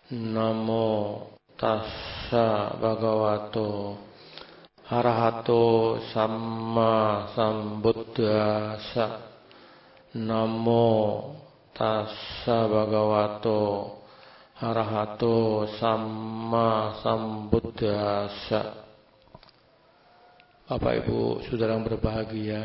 Namo tassa bhagavato arahato samma sambuddhassa. Namo tassa bhagavato arahato samma sambuddhassa. Bapak Ibu saudara yang berbahagia,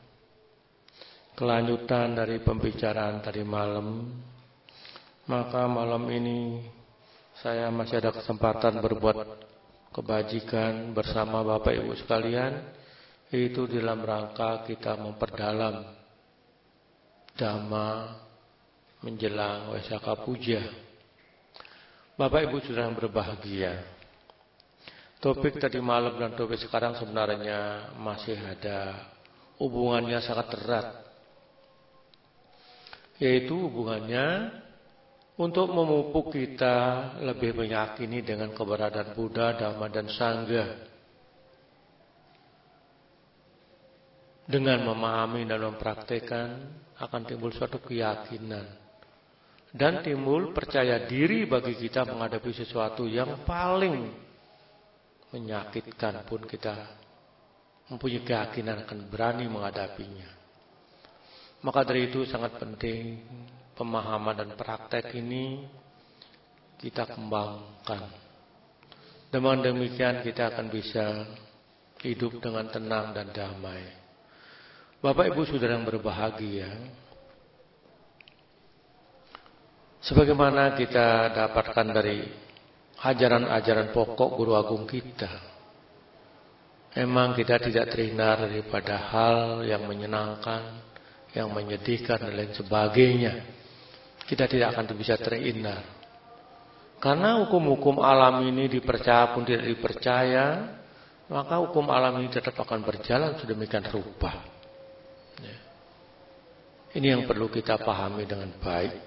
kelanjutan dari pembicaraan tadi malam, maka malam ini saya masih ada kesempatan berbuat kebajikan bersama Bapak Ibu sekalian, yaitu dalam rangka kita memperdalam Dhamma menjelang Waisakha Puja. Bapak Ibu saudara yang berbahagia, topik tadi malam dan topik sekarang sebenarnya masih ada hubungannya sangat erat, yaitu hubungannya untuk memupuk kita lebih meyakini dengan keberadaan Buddha, Dhamma, dan Sangha. Dengan memahami dan mempraktekkan akan timbul suatu keyakinan dan timbul percaya diri bagi kita menghadapi sesuatu yang paling menyakitkan pun kita mempunyai keyakinan akan berani menghadapinya. Maka dari itu sangat penting pemahaman dan praktek ini kita kembangkan. Dengan demikian kita akan bisa hidup dengan tenang dan damai. Bapak Ibu saudara yang berbahagia, sebagaimana kita dapatkan dari ajaran-ajaran pokok Guru Agung kita, memang kita tidak terhindar daripada hal yang menyenangkan, yang menyedihkan dan lain sebagainya. Kita tidak akan bisa terhindar. Karena hukum-hukum alam ini dipercaya pun tidak dipercaya, maka hukum alam ini tetap akan berjalan sedemikian rupa. Ini yang perlu kita pahami dengan baik.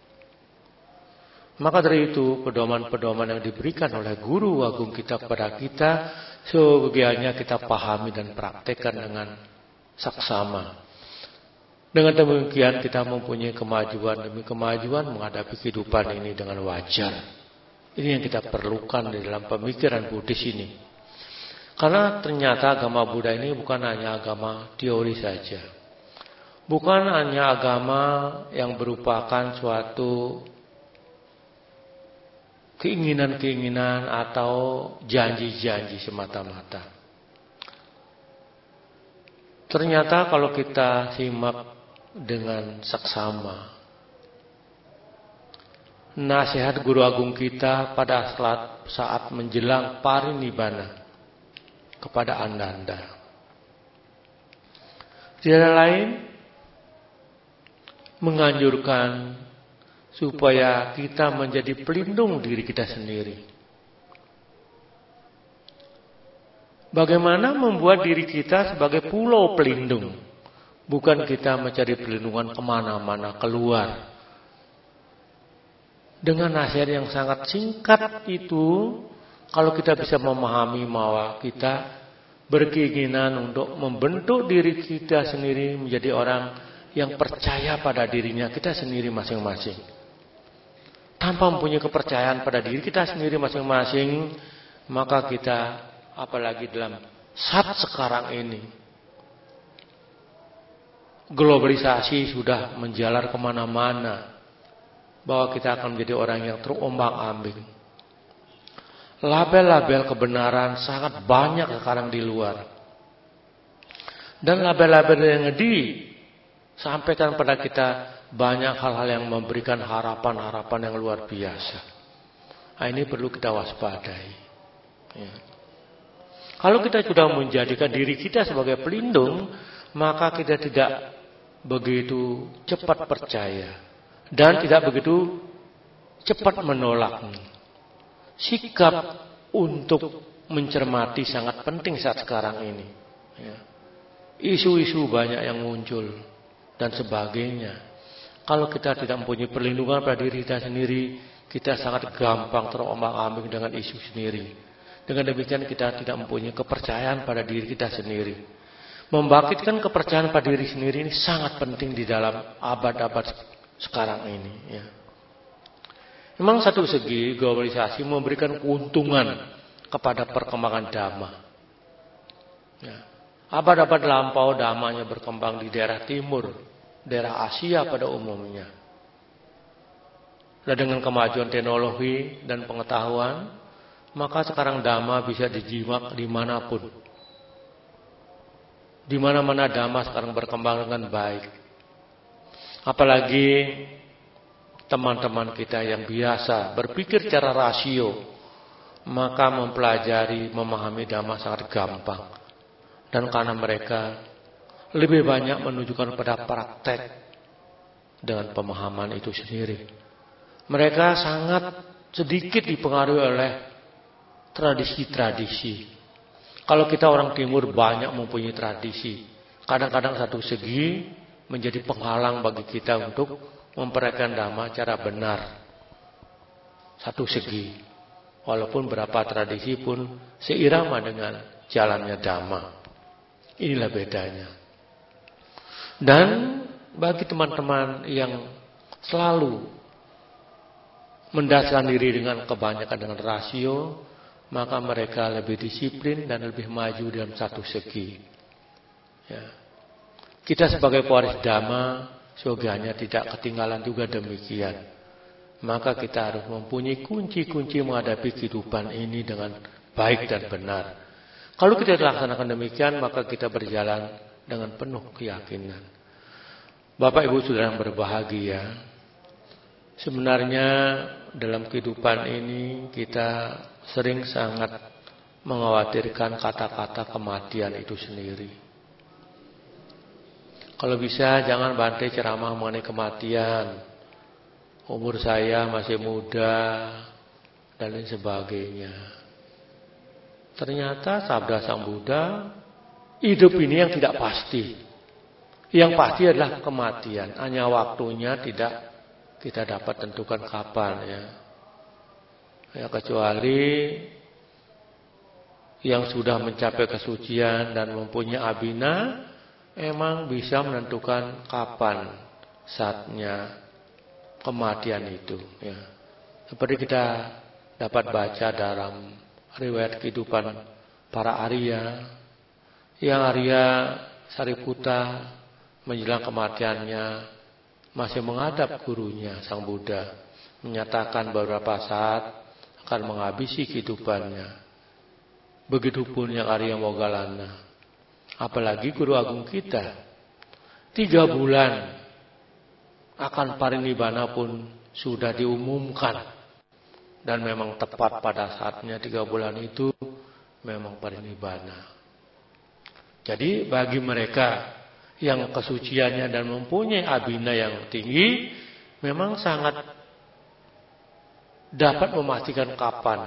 Maka dari itu pedoman-pedoman yang diberikan oleh Guru Agung kita kepada kita, sebagiannya kita pahami dan praktekkan dengan saksama. Dengan demikian kita mempunyai kemajuan demi kemajuan menghadapi kehidupan ini dengan wajar. Ini yang kita perlukan di dalam pemikiran Buddhis ini. Karena ternyata agama Buddha ini bukan hanya agama teori saja. Bukan hanya agama yang merupakan suatu keinginan-keinginan atau janji-janji semata-mata. Ternyata kalau kita simak dengan saksama nasihat Guru Agung kita pada saat menjelang parinibbana kepada Ananda, tidak lain menganjurkan supaya kita menjadi pelindung diri kita sendiri. Bagaimana membuat diri kita sebagai pulau pelindung. Bukan kita mencari perlindungan kemana-mana keluar. Dengan nasihat yang sangat singkat itu, kalau kita bisa memahami bahwa kita berkeinginan untuk membentuk diri kita sendiri menjadi orang yang percaya pada dirinya kita sendiri masing-masing. Tanpa mempunyai kepercayaan pada diri kita sendiri masing-masing, maka kita apalagi dalam saat sekarang ini, globalisasi sudah menjalar kemana-mana, bahwa kita akan menjadi orang yang terombang-ambing. Label-label kebenaran sangat banyak sekarang di luar. Dan label-label yang disampaikan pada kita banyak hal-hal yang memberikan harapan-harapan yang luar biasa. Nah, ini perlu kita waspadai. Ya. Kalau kita sudah menjadikan diri kita sebagai pelindung, maka kita tidak begitu cepat percaya dan tidak begitu cepat menolak. Sikap untuk mencermati sangat penting saat sekarang ini. Isu-isu banyak yang muncul dan sebagainya. Kalau kita tidak mempunyai perlindungan pada diri kita sendiri, kita sangat gampang terombang-ambing dengan isu sendiri. Dengan demikian kita tidak mempunyai kepercayaan pada diri kita sendiri. Membangkitkan kepercayaan pada diri sendiri ini sangat penting di dalam abad-abad sekarang ini. Ya. Memang satu segi globalisasi memberikan keuntungan kepada perkembangan dhamma. Ya. Abad-abad lampau dhammanya berkembang di daerah timur, daerah Asia pada umumnya. Dan dengan kemajuan teknologi dan pengetahuan, maka sekarang dhamma bisa dijimak dimanapun. Di mana-mana dhamma sekarang berkembang dengan baik. Apalagi teman-teman kita yang biasa berpikir secara rasio, maka mempelajari, memahami dhamma sangat gampang. Dan karena mereka lebih banyak menunjukkan pada praktek dengan pemahaman itu sendiri. Mereka sangat sedikit dipengaruhi oleh tradisi-tradisi. Kalau kita orang timur banyak mempunyai tradisi. Kadang-kadang satu segi menjadi penghalang bagi kita untuk mempraktikkan dhamma cara benar. Satu segi. Walaupun berapa tradisi pun seirama dengan jalannya dhamma. Inilah bedanya. Dan bagi teman-teman yang selalu mendasarkan diri dengan kebanyakan dengan rasio, maka mereka lebih disiplin dan lebih maju dalam satu segi. Ya. Kita sebagai pewaris dhamma, seyogianya tidak ketinggalan juga demikian. Maka kita harus mempunyai kunci-kunci menghadapi kehidupan ini dengan baik dan benar. Kalau kita laksanakan demikian, maka kita berjalan dengan penuh keyakinan. Bapak Ibu Saudara yang berbahagia, sebenarnya dalam kehidupan ini kita sering sangat mengkhawatirkan kata-kata kematian itu sendiri. Kalau bisa jangan bantai ceramah mengenai kematian. Umur saya masih muda dan lain sebagainya. Ternyata sabda Sang Buddha, hidup ini yang tidak pasti. Yang pasti adalah kematian. Hanya waktunya tidak kita dapat tentukan kapan ya. Ya kecuali yang sudah mencapai kesucian dan mempunyai abhina memang bisa menentukan kapan saatnya kematian itu ya. Seperti kita dapat baca dalam riwayat kehidupan para Arya, yang Arya Sariputta menjelang kematiannya masih menghadap gurunya Sang Buddha, menyatakan beberapa saat akan menghabisi kehidupannya. Begitupun yang Arya Moggallana. Apalagi guru agung kita 3 bulan akan parinibbana pun sudah diumumkan. Dan memang tepat pada saatnya 3 bulan itu memang parinibbana. Jadi bagi mereka yang kesuciannya dan mempunyai abhina yang tinggi, memang sangat dapat memastikan kapan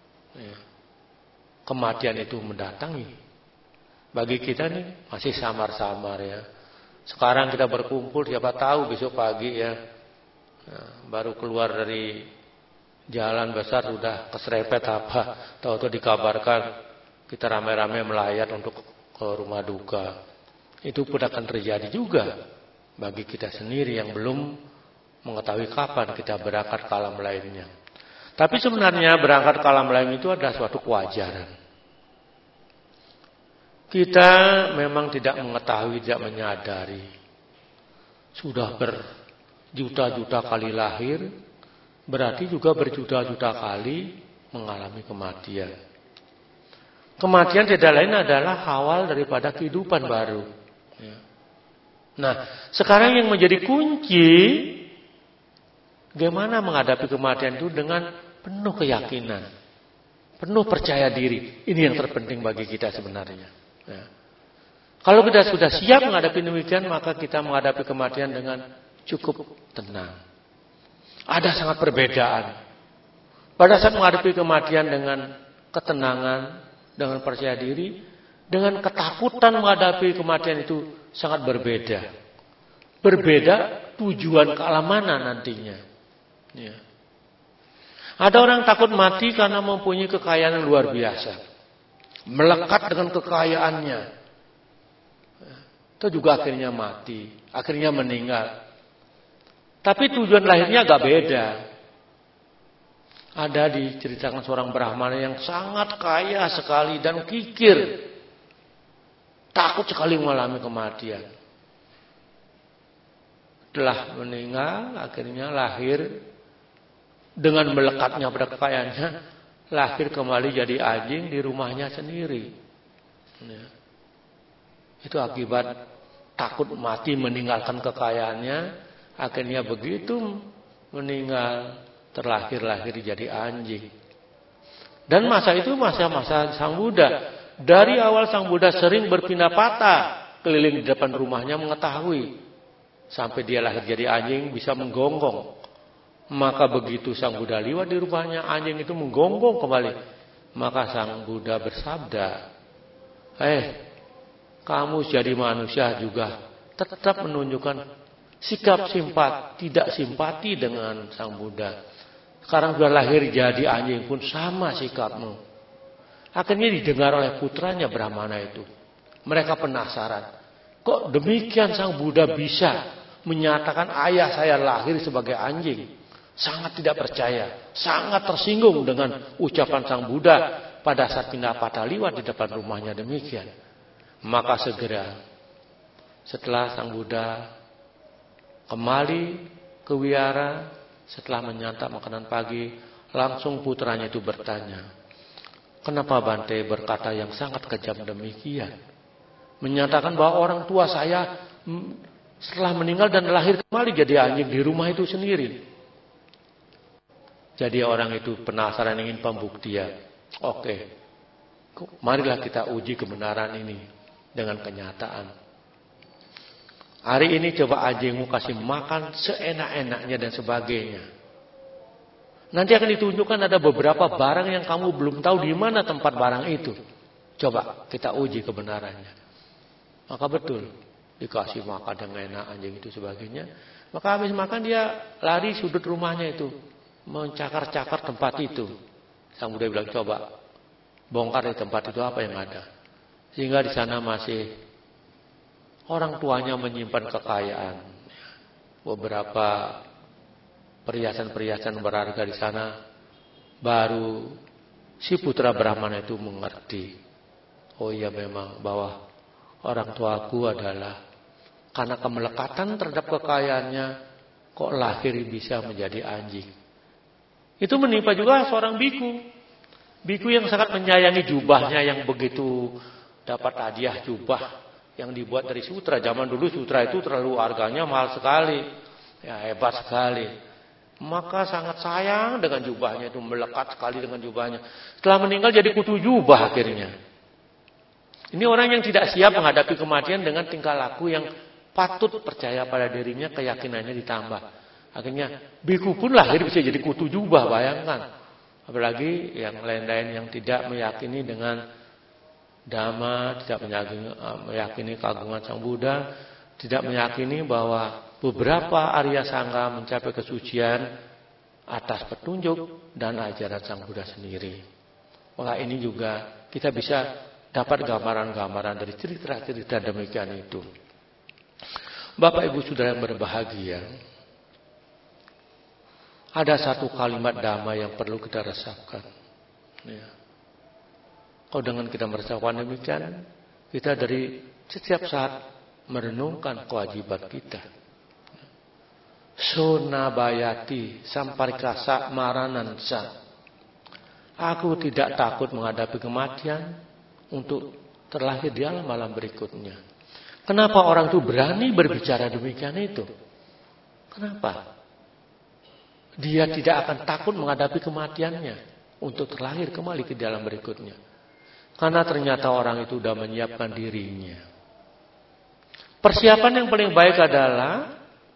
kematian itu mendatangi. Bagi kita nih masih samar-samar ya. Sekarang kita berkumpul, siapa tahu besok pagi ya, baru keluar dari jalan besar sudah keserempet apa, tahu-tahu dikabarkan kita ramai-ramai melayat untuk ke rumah duka. Itu pun akan terjadi juga bagi kita sendiri yang belum mengetahui kapan kita berangkat ke alam lainnya. Tapi sebenarnya berangkat ke alam lain itu adalah suatu kewajaran. Kita memang tidak mengetahui, tidak menyadari. Sudah berjuta-juta kali lahir, berarti juga berjuta-juta kali mengalami kematian. Kematian tidak lain adalah awal daripada kehidupan baru. Nah, sekarang yang menjadi kunci, bagaimana menghadapi kematian itu dengan penuh keyakinan, penuh percaya diri. Ini yang terpenting bagi kita sebenarnya. Ya. Kalau kita sudah siap menghadapi demikian, maka kita menghadapi kematian dengan cukup tenang. Ada sangat perbedaan. Pada saat menghadapi kematian dengan ketenangan, dengan percaya diri, dengan ketakutan menghadapi kematian itu sangat berbeda. Berbeda tujuan ke alam mana nantinya. Ya. Ada orang takut mati karena mempunyai kekayaan yang luar biasa. Melekat dengan kekayaannya. Itu juga akhirnya mati. Akhirnya meninggal. Tapi tujuan lahirnya agak beda. Ada diceritakan seorang Brahmana yang sangat kaya sekali dan kikir. Takut sekali mengalami kematian. Setelah meninggal, akhirnya lahir dengan melekatnya pada kekayaannya, lahir kembali jadi anjing di rumahnya sendiri. Itu akibat takut mati meninggalkan kekayaannya, akhirnya begitu meninggal terlahir-lahir jadi anjing. Dan masa itu masa-masa Sang Buddha. Dari awal Sang Buddha sering berpindah patah keliling di depan rumahnya mengetahui. Sampai dia lahir jadi anjing bisa menggonggong. Maka begitu Sang Buddha lewat di rumahnya, anjing itu menggonggong kembali. Maka Sang Buddha bersabda, kamu jadi manusia juga tetap menunjukkan sikap tidak simpati dengan Sang Buddha. Sekarang sudah lahir jadi anjing pun sama sikapmu. Akhirnya didengar oleh putranya Brahmana itu. Mereka penasaran. Kok demikian Sang Buddha bisa menyatakan ayah saya lahir sebagai anjing? Sangat tidak percaya. Sangat tersinggung dengan ucapan Sang Buddha pada saat pindah patah liwat di depan rumahnya demikian. Maka segera setelah Sang Buddha kembali ke wihara, setelah menyantap makanan pagi, langsung putranya itu bertanya, kenapa Bante berkata yang sangat kejam demikian? Menyatakan bahwa orang tua saya setelah meninggal dan lahir kembali jadi anjing di rumah itu sendiri. Jadi orang itu penasaran ingin pembuktian. Oke, marilah kita uji kebenaran ini dengan kenyataan. Hari ini coba anjingmu kasih makan seenak-enaknya dan sebagainya. Nanti akan ditunjukkan ada beberapa barang yang kamu belum tahu di mana tempat barang itu. Coba kita uji kebenarannya. Maka betul dikasih makan yang enak anjing itu sebagainya. Maka habis makan dia lari sudut rumahnya itu, mencakar-cakar tempat itu. Sang Buddha bilang, coba bongkar di tempat itu apa yang ada. Sehingga di sana masih orang tuanya menyimpan kekayaan. Beberapa perhiasan-perhiasan berharga di sana. Baru si putra Brahmana itu mengerti. Oh iya memang bahwa orang tuaku adalah karena kemelekatan terhadap kekayaannya kok lahir bisa menjadi anjing. Itu menimpa juga seorang biku. Biku yang sangat menyayangi jubahnya yang begitu dapat hadiah jubah yang dibuat dari sutra. Zaman dulu sutra itu terlalu harganya mahal sekali. Ya hebat sekali. Maka sangat sayang dengan jubahnya itu. Melekat sekali dengan jubahnya. Setelah meninggal jadi kutu jubah akhirnya. Ini orang yang tidak siap menghadapi kematian dengan tingkah laku yang patut percaya pada dirinya, keyakinannya ditambah. Akhirnya biku pun lahir bisa jadi kutu jubah, bayangkan. Apalagi yang lain-lain yang tidak meyakini dengan Dhamma, tidak meyakini keagungan Sang Buddha, tidak meyakini bahwa beberapa Arya Sangga mencapai kesucian atas petunjuk dan ajaran Sang Buddha sendiri. Maka ini juga kita bisa dapat gambaran-gambaran dari cerita-cerita demikian itu. Bapak Ibu Saudara yang berbahagia, ada satu kalimat dhamma yang perlu kita resapkan. Ya. Kalau dengan kita meresapkan demikian, kita dari setiap saat merenungkan kewajiban kita. Sonabayati samparikasa maranansa. Aku tidak takut menghadapi kematian untuk terlahir di alam berikutnya. Kenapa orang itu berani berbicara demikian itu? Kenapa? Dia tidak akan takut menghadapi kematiannya untuk terlahir kembali ke dalam berikutnya. Karena ternyata orang itu sudah menyiapkan dirinya. Persiapan yang paling baik adalah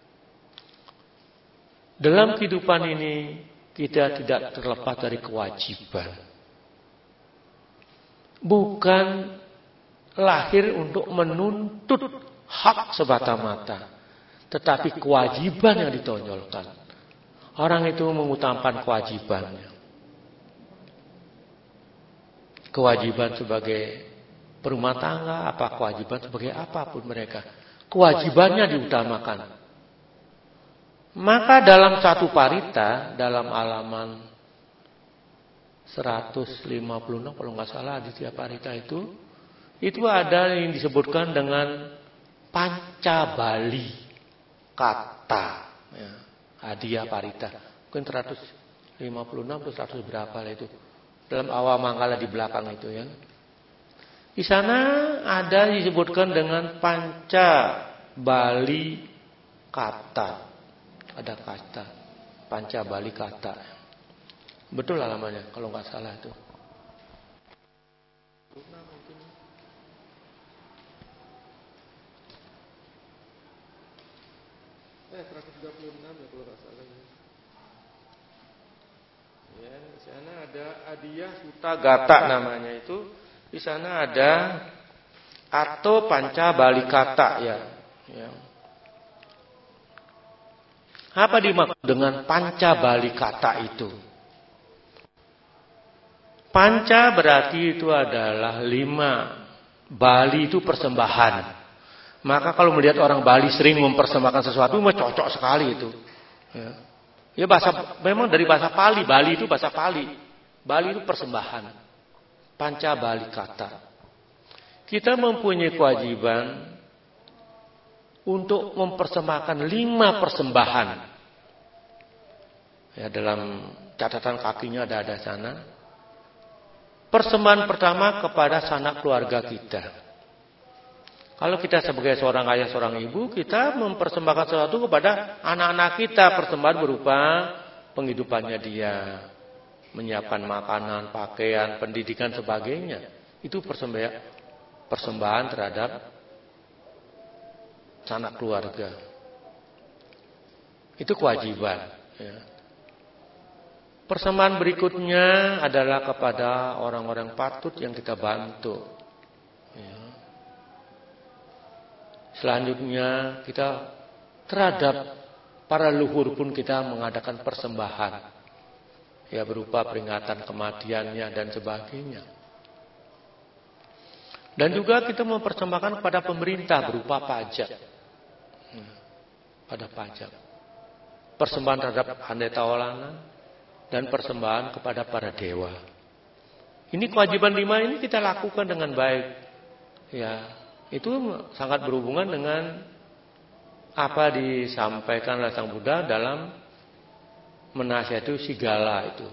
dalam kehidupan ini kita tidak terlepas dari kewajiban. Bukan lahir untuk menuntut hak semata-mata, tetapi kewajiban yang ditonjolkan. Orang itu mengutamakan kewajibannya. Kewajiban sebagai berumah tangga, apa kewajiban sebagai apapun mereka. Kewajibannya diutamakan. Maka dalam satu parita, dalam halaman 156 kalau nggak salah Aditya Parita itu ada yang disebutkan dengan Pancabali kata, ya, Aditya Parita. Mungkin 156 atau 100 berapa lah itu. Dalam awal mangkala di belakang itu ya. Di sana ada disebutkan dengan Pancabali kata. Ada kata Pancabali kata. Betul halamannya kalau nggak salah itu. Eh 136 ya kalau nggak salah. Ya, di sana ada Adiyah Suta Gata namanya itu. Di sana ada atau Pancabali kata ya. Ya. Apa dimaksud dengan Pancabali kata itu? Panca berarti itu adalah 5. Bali itu persembahan. Maka kalau melihat orang Bali sering mempersembahkan sesuatu, cocok sekali itu. Ya memang dari bahasa Pali. Bali itu bahasa Pali. Bali itu persembahan. Pancabali kata. Kita mempunyai kewajiban untuk mempersembahkan 5 persembahan. Ya, dalam catatan kakinya ada sana. Persembahan pertama kepada sanak keluarga kita. Kalau kita sebagai seorang ayah, seorang ibu, kita mempersembahkan sesuatu kepada anak-anak kita. Persembahan berupa penghidupannya dia. Menyiapkan makanan, pakaian, pendidikan, sebagainya. Itu persembahan terhadap sanak keluarga. Itu kewajiban. Ya. Persembahan berikutnya adalah kepada orang-orang patut yang kita bantu. Ya. Selanjutnya kita terhadap para leluhur pun kita mengadakan persembahan. Ya, berupa peringatan kematiannya dan sebagainya. Dan juga kita mempersembahkan kepada pemerintah berupa pajak. Pada pajak. Persembahan terhadap handai taulana dan persembahan kepada para dewa. Ini kewajiban 5 ini kita lakukan dengan baik. Ya, itu sangat berhubungan dengan apa disampaikan oleh Sang Buddha dalam menasihati Sigala itu,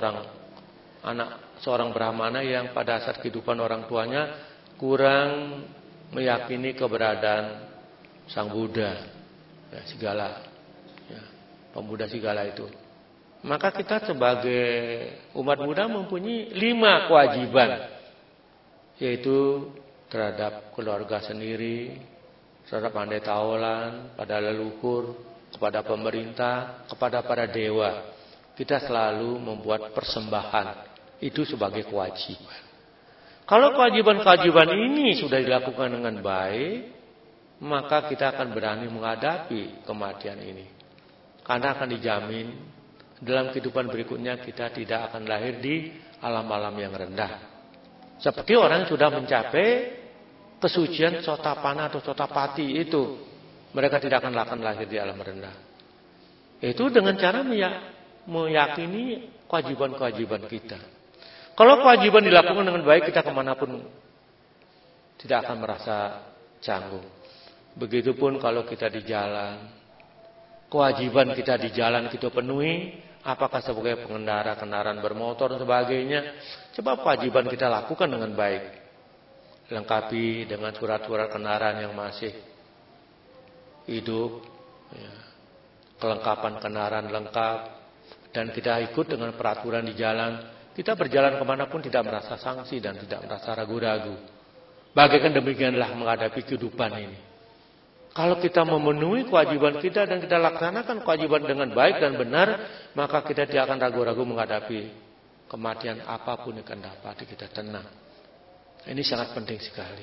seorang brahmana yang pada saat kehidupan orang tuanya kurang meyakini keberadaan Sang Buddha, ya, Sigala, ya, pemuda Sigala itu. Maka kita sebagai umat Buddha mempunyai 5 kewajiban, yaitu terhadap keluarga sendiri, terhadap handai taulan, pada leluhur, kepada pemerintah, kepada para dewa. Kita selalu membuat persembahan, itu sebagai kewajiban. Kalau kewajiban-kewajiban ini sudah dilakukan dengan baik, maka kita akan berani menghadapi kematian ini. Karena akan dijamin dalam kehidupan berikutnya kita tidak akan lahir di alam-alam yang rendah. Seperti orang yang sudah mencapai kesucian Sotapana atau Sotapati itu. Mereka tidak akan lahir di alam rendah. Itu dengan cara meyakini kewajiban-kewajiban kita. Kalau kewajiban dilakukan dengan baik, kita kemanapun tidak akan merasa canggung. Begitupun kalau kita di jalan, kewajiban kita di jalan kita penuhi, apakah sebagai pengendara kendaraan bermotor dan sebagainya, coba kewajiban kita lakukan dengan baik. Lengkapi dengan surat-surat kendaraan yang masih hidup, ya. Kelengkapan kendaraan lengkap, dan kita ikut dengan peraturan di jalan. Kita berjalan kemanapun tidak merasa sanksi dan tidak merasa ragu-ragu. Bagaikan demikianlah menghadapi kehidupan ini. Kalau kita memenuhi kewajiban kita dan kita laksanakan kewajiban dengan baik dan benar, maka kita tidak akan ragu-ragu menghadapi kematian apapun yang akan dapat kita tenang. Ini sangat penting sekali.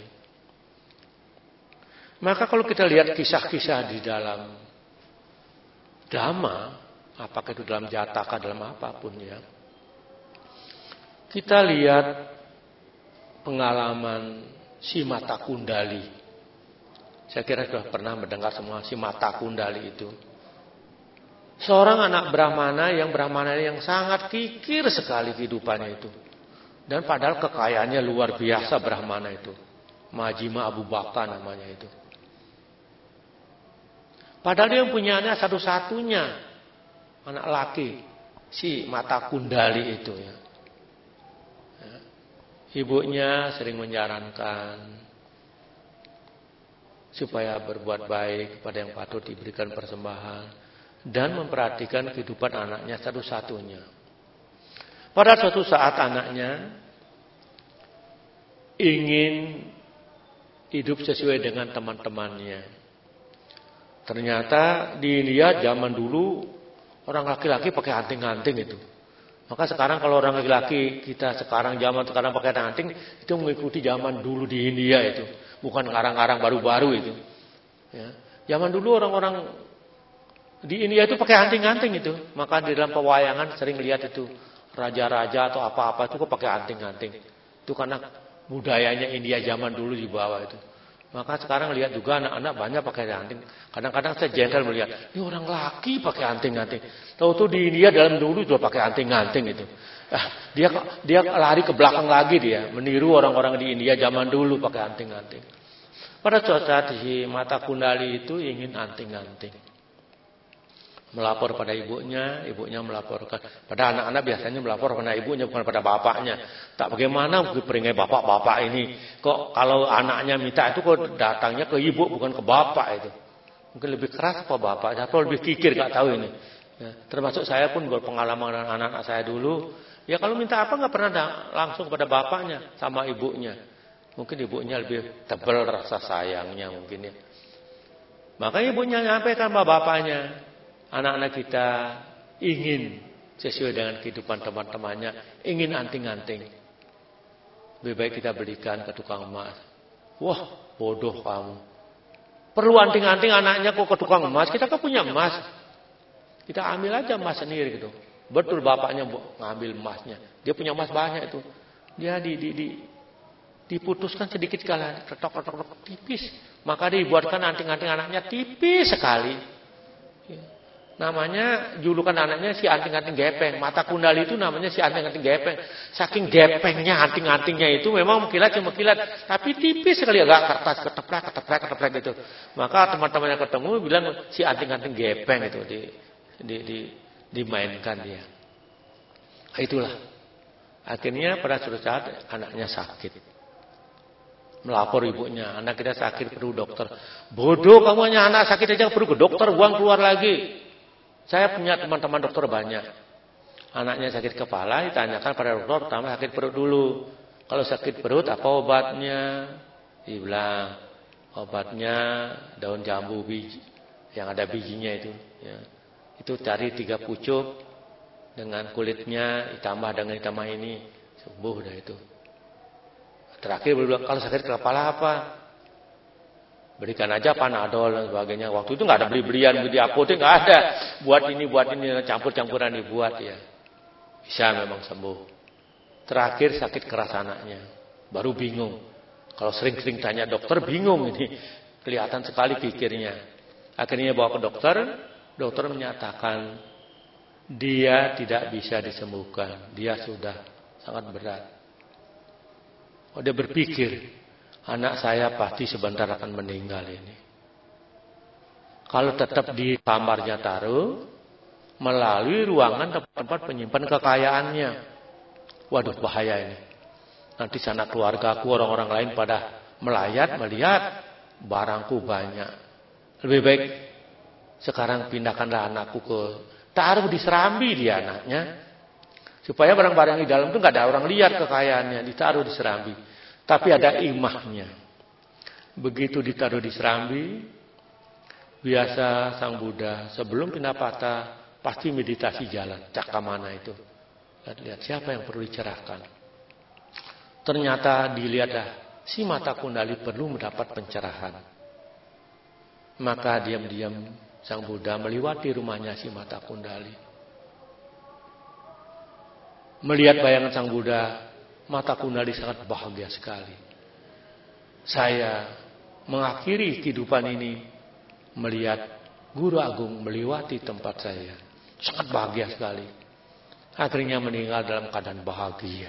Maka kalau kita lihat kisah-kisah di dalam Dhamma, apakah itu dalam Jataka, dalam apapun ya, kita lihat pengalaman si Mata Kundali. Saya kira sudah pernah mendengar semua si Mata Kundali itu. Seorang anak Brahmana yang sangat kikir sekali kehidupannya itu. Dan padahal kekayaannya luar biasa Brahmana itu. Majima Abu Bakar namanya itu. Padahal dia yang punya anak satu-satunya. Anak laki. Si Mata Kundali itu ya. Ibunya sering menyarankan supaya berbuat baik kepada yang patut diberikan persembahan dan memperhatikan kehidupan anaknya satu-satunya. Pada suatu saat anaknya ingin hidup sesuai dengan teman-temannya. Ternyata dilihat zaman dulu orang laki-laki pakai anting-anting itu. Maka sekarang kalau orang laki-laki kita zaman sekarang pakai anting itu mengikuti zaman dulu di India itu. Bukan karang-karang baru-baru itu. Ya. Zaman dulu orang-orang di India itu pakai anting-anting itu. Maka di dalam pewayangan sering lihat itu. Raja-raja atau apa-apa itu kok pakai anting-anting. Itu karena budayanya India zaman dulu di bawah itu. Maka sekarang lihat juga anak-anak banyak pakai anting. Kadang-kadang saya jengkel melihat. Ini orang laki pakai anting-anting. Tahu-tahu di India dalam dulu juga pakai anting-anting itu. Dia lari ke belakang lagi dia. Meniru orang-orang di India zaman dulu pakai anting-anting. Pada suatu saat si Mata Kundali itu ingin anting-anting. Melapor pada ibunya melaporkan. Pada anak-anak biasanya melapor pada ibunya bukan pada bapaknya. Tak bagaimana peringai bapak-bapak ini. Kok kalau anaknya minta itu kok datangnya ke ibu bukan ke bapak itu. Mungkin lebih keras apa bapak atau lebih kikir gak tahu ini. Ya, termasuk saya pun berpengalaman dengan anak-anak saya dulu. Ya kalau minta apa gak pernah langsung pada bapaknya sama ibunya. Mungkin ibunya lebih tebal rasa sayangnya mungkin ya. Maka ibunya nyampaikan pada bapaknya. Anak-anak kita ingin sesuai dengan kehidupan teman-temannya. Ingin anting-anting. Lebih baik kita belikan ke tukang emas. Wah bodoh kamu. Perlu anting-anting anaknya kok ke tukang emas. Kita kan punya emas. Kita ambil aja emas sendiri gitu. Betul bapaknya ngambil emasnya. Dia punya emas banyak itu. Dia diputuskan sedikit sekali. Ketok tipis. Maka dibuatkan anting-anting anaknya tipis sekali. Namanya julukan anaknya si anting-anting gepeng. Mata Kundali itu namanya si anting-anting gepeng. Saking gepengnya anting-antingnya itu memang kilat cuma kilat, tapi tipis sekali agak kertas keteplak gitu. Maka teman-teman yang ketemu bilang si anting-anting gepeng itu dimainkan dia. Itulah. Akhirnya pada suatu saat anaknya sakit. Melapor ibunya, anak kita sakit perlu dokter. Bodoh kamu hanya anak sakit aja perlu ke dokter, uang keluar lagi. Saya punya teman-teman dokter banyak. Anaknya sakit kepala, ditanyakan pada dokter, pertama sakit perut dulu. Kalau sakit perut, apa obatnya? Dibilang, obatnya daun jambu biji, yang ada bijinya itu. Ya. Itu cari 3 pucuk, dengan kulitnya, ditambah ini, sembuh dah itu. Terakhir bilang, kalau sakit kepala apa? Berikan aja Panadol dan sebagainya. Waktu itu nggak ada beli-belian di apotek, nggak ada. Buat ini campur-campuran dibuat ya. Bisa memang sembuh. Terakhir sakit keras anaknya, baru bingung. Kalau sering-sering tanya dokter bingung ini, kelihatan sekali pikirnya. Akhirnya bawa ke dokter, dokter menyatakan dia tidak bisa disembuhkan, dia sudah sangat berat. Oh, dia berpikir, anak saya pasti sebentar akan meninggal ini. Kalau tetap di kamarnya taruh, melalui ruangan tempat penyimpan kekayaannya. Waduh bahaya ini. Nanti sanak keluargaku, orang-orang lain pada melihat barangku banyak. Lebih baik sekarang pindahkanlah anakku ke, taruh di serambi dia anaknya. Supaya barang-barang di dalam itu nggak ada orang lihat kekayaannya, ditaruh di serambi. Tapi ada imahnya. Begitu ditaruh di serambi, biasa Sang Buddha sebelum pindah patah pasti meditasi jalan. Cakamana itu. Lihat siapa yang perlu dicerahkan. Ternyata dilihatlah si Mata Kundali perlu mendapat pencerahan. Maka diam-diam Sang Buddha melewati rumahnya si Mata Kundali. Melihat bayangan Sang Buddha, Mata Kundali sangat bahagia sekali. Saya mengakhiri kehidupan ini melihat Guru Agung melewati tempat saya. sangat bahagia sekali. Akhirnya meninggal dalam keadaan bahagia.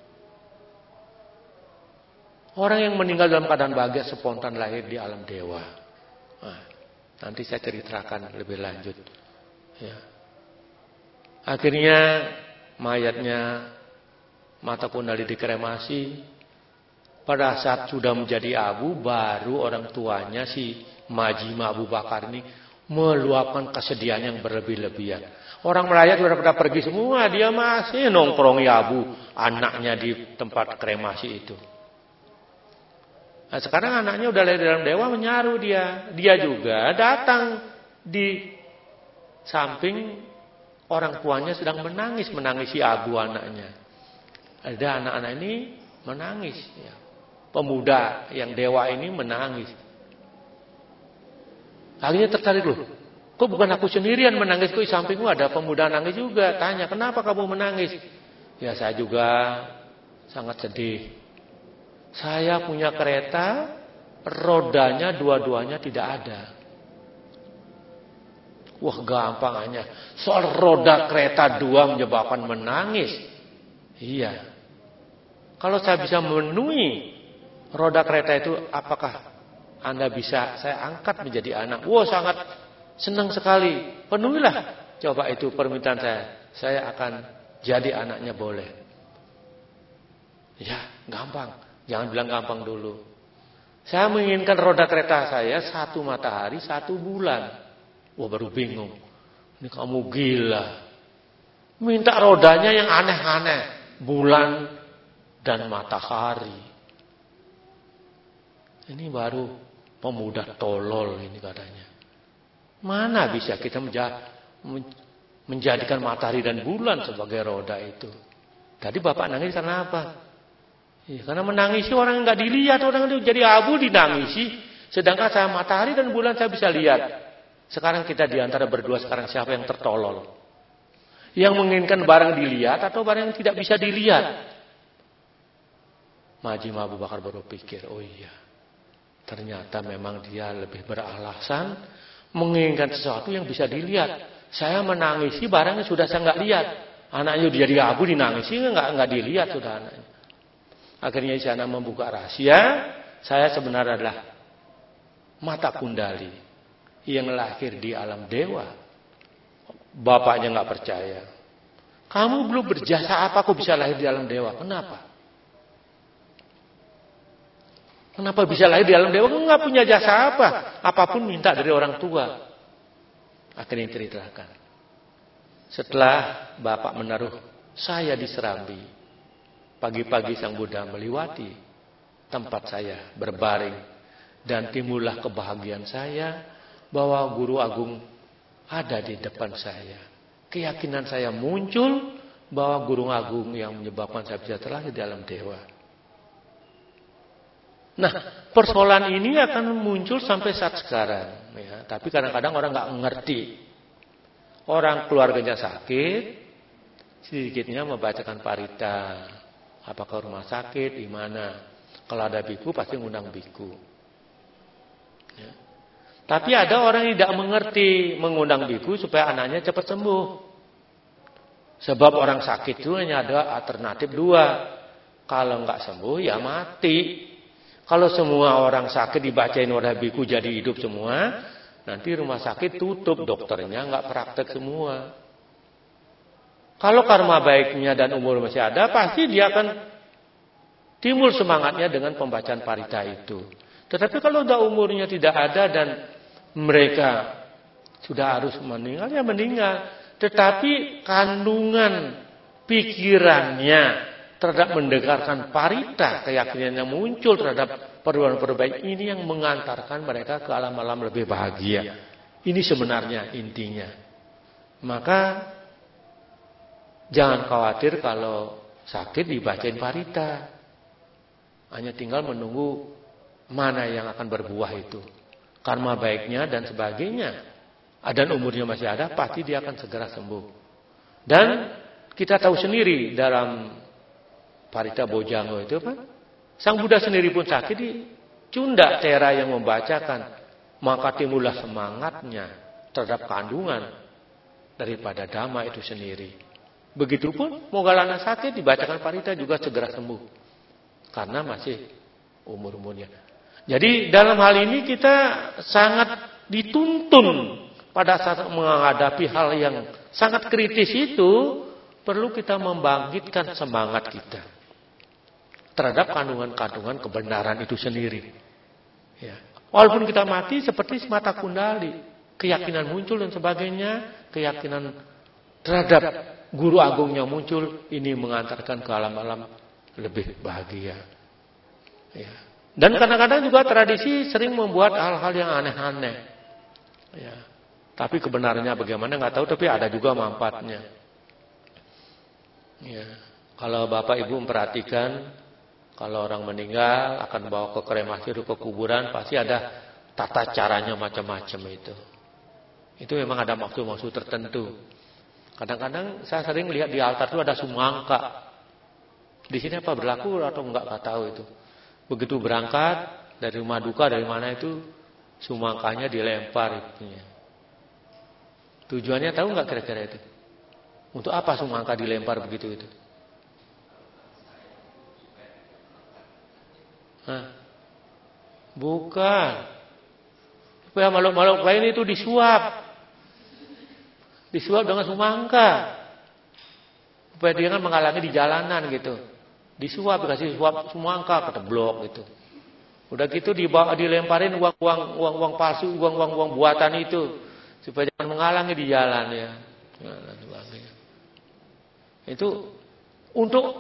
Orang yang meninggal dalam keadaan bahagia spontan lahir di alam dewa. Nah, nanti saya ceritakan lebih lanjut. Ya. Akhirnya mayatnya Mata Kundali dikremasi. Pada saat sudah menjadi abu, baru orang tuanya si Majima Abu Bakar ini meluapkan kesedihan yang berlebih-lebihan. Orang melayat sudah pada pergi semua, dia masih nongkrong ya abu anaknya di tempat kremasi itu. Nah, sekarang anaknya udah lahir dalam dewa, menyaru dia. Dia juga datang di samping orang tuanya sedang menangisi abu anaknya. Ada anak-anak ini menangis. Ya. Pemuda yang dewa ini menangis. Akhirnya tertarik loh. Kok bukan aku sendirian menangis, kok di sampingmu ada pemuda nangis juga. Tanya, kenapa kamu menangis? Ya saya juga sangat sedih. Saya punya kereta, rodanya dua-duanya tidak ada. Wah gampang hanya. Soal roda kereta dua menyebabkan menangis. Iya. Kalau saya bisa memenuhi roda kereta itu, apakah Anda bisa saya angkat menjadi anak? Wah sangat senang sekali. Penuhilah coba itu permintaan saya. Saya akan jadi anaknya boleh. Ya gampang. Jangan bilang gampang dulu. Saya menginginkan roda kereta saya 1 matahari 1 bulan. Wah baru bingung. Ini kamu gila. Minta rodanya yang aneh-aneh. Bulan dan matahari. Ini baru pemuda tolol ini katanya. Mana bisa kita menjadikan matahari dan bulan sebagai roda itu. Tadi bapak nangis karena apa? Ya, karena menangisi orang yang nggak dilihat, orang itu jadi abu dinangisi. Sedangkan saya matahari dan bulan saya bisa lihat. Sekarang kita diantara berdua sekarang siapa yang tertolol? Yang menginginkan barang dilihat atau barang yang tidak bisa dilihat? Majima Abu Bakar baru pikir, oh iya. Ternyata memang dia lebih beralasan menginginkan sesuatu yang bisa dilihat. Saya menangisi barang yang sudah saya nggak lihat. Anaknya dia di abu dinangisi nggak dilihat sudah anaknya. Akhirnya di sana membuka rahasia. Saya sebenarnya adalah Mata Kundali yang lahir di alam dewa. Bapaknya nggak percaya. Kamu belum berjasa apa kok bisa lahir di alam dewa? Kenapa? Kenapa bisa lahir di alam dewa? Kamu nggak punya jasa apa? Apapun minta dari orang tua. Akhirnya ceritakan. Setelah bapak menaruh saya di Serambi, pagi-pagi sang Buddha melewati tempat saya berbaring dan timbullah kebahagiaan saya bahwa Guru Agung ada di depan saya. Keyakinan saya muncul bahwa Guru Agung yang menyebabkan saya bisa terlahir di alam dewa. Nah, persoalan ini akan muncul sampai saat sekarang. Ya. Tapi kadang-kadang orang nggak ngerti. Orang keluarganya sakit, sedikitnya membacakan parita. Apakah rumah sakit, di mana? Kalau ada biku, pasti ngundang biku. Ya. Tapi ada orang yang tidak mengerti mengundang biku supaya anaknya cepat sembuh. Sebab orang sakit itu hanya ada alternatif 2. Kalau nggak sembuh, ya mati. Kalau semua orang sakit dibacain oleh biku jadi hidup semua, nanti rumah sakit tutup, dokternya nggak praktek semua. Kalau karma baiknya dan umur masih ada, pasti dia akan timbul semangatnya dengan pembacaan parita itu. Tetapi kalau udah umurnya tidak ada dan mereka sudah harus meninggal, ya meninggal. Tetapi kandungan pikirannya terhadap mendengarkan parita, keyakinan yang muncul terhadap perubahan-perubahan ini yang mengantarkan mereka ke alam-alam lebih bahagia. Ini sebenarnya intinya. Maka jangan khawatir kalau sakit dibacain parita. Hanya tinggal menunggu mana yang akan berbuah itu. Karma baiknya dan sebagainya. Dan umurnya masih ada, pasti dia akan segera sembuh. Dan kita tahu sendiri dalam Parita Bojango itu kan, Sang Buddha sendiri pun sakit, dicunda Tera yang membacakan. Maka timbullah semangatnya terhadap kandungan daripada dhamma itu sendiri. Begitupun Moggallana sakit dibacakan parita juga segera sembuh. Karena masih umur-umurnya. Jadi dalam hal ini kita sangat dituntun pada saat menghadapi hal yang sangat kritis itu, perlu kita membangkitkan semangat kita terhadap kandungan-kandungan kebenaran itu sendiri. Ya. Walaupun kita mati seperti semata kundali, keyakinan muncul dan sebagainya, keyakinan terhadap guru agungnya muncul, ini mengantarkan ke alam-alam lebih bahagia. Ya. Dan kadang-kadang juga tradisi sering membuat hal-hal yang aneh-aneh. Ya. Tapi kebenarannya bagaimana nggak tahu, tapi ada juga manfaatnya. Ya. Kalau Bapak Ibu memperhatikan, kalau orang meninggal akan bawa ke kremasi atau ke kuburan, pasti ada tata caranya macam-macam itu. Itu memang ada maksud-maksud tertentu. Kadang-kadang saya sering lihat di altar itu ada sumangka. Di sini apa berlaku atau enggak tahu itu. Begitu berangkat dari rumah duka dari mana itu, sumangkanya dilempar itunya. Tujuannya tahu enggak kira-kira itu? Untuk apa sumangka dilempar begitu itu? Bukan. Supaya makhluk-makhluk lain itu disuap. Disuap dengan sumangka. Supaya dia kan menghalangi di jalanan gitu. Disuap, dikasih suap sumangka, keteblok gitu. Udah gitu dilemparin uang palsu, uang buatan itu. Supaya jangan menghalangi di jalan ya. Itu untuk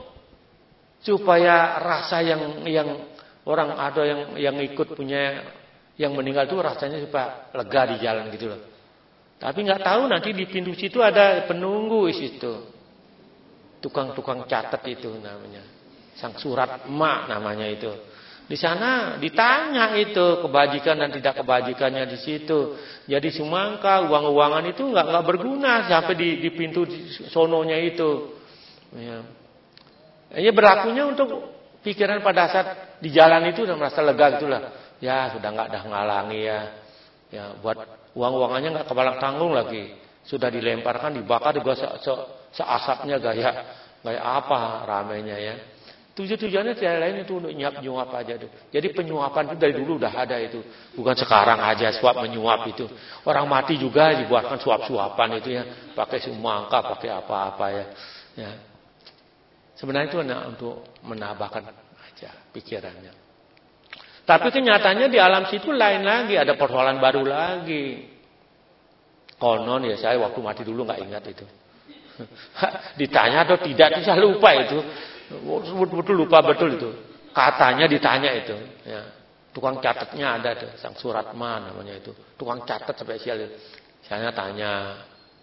supaya rasa yang orang ada yang ikut punya yang meninggal itu rasanya supaya lega di jalan gitu loh. Tapi nggak tahu nanti di pintu situ ada penunggu di situ. Tukang-tukang catat itu namanya. Sang surat emak namanya itu. Di sana ditanya itu kebajikan dan tidak kebajikannya di situ. Jadi sumangka, uang-uangan itu nggak berguna sampai di pintu sononya itu. Ya. Ini berlakunya untuk pikiran pada saat di jalan itu udah merasa lega gitulah. Ya sudah nggak ada ngalangi ya. Ya buat uang-uangannya nggak kebalang tanggung lagi. Sudah dilemparkan, dibakar juga seasapnya gaya apa ramenya ya. Tujuannya tidak lain itu untuk nyuap aja tuh. Jadi penyuapan itu dari dulu udah ada itu. Bukan sekarang aja suap menyuap itu. Orang mati juga dibuatkan suap-suapan itu ya. Pakai sumangka, pakai apa-apa ya. Ya. Sebenarnya itu untuk menambahkan aja pikirannya. Tapi kenyataannya di alam situ lain lagi. Ada persoalan baru lagi. Konon ya saya waktu mati dulu nggak ingat itu. Ditanya atau tidak itu saya lupa itu. Betul lupa betul itu. Katanya ditanya itu. Ya. Tukang catatnya ada tuh. Sang Suratma namanya itu. Tukang catat spesial itu. Saya tanya.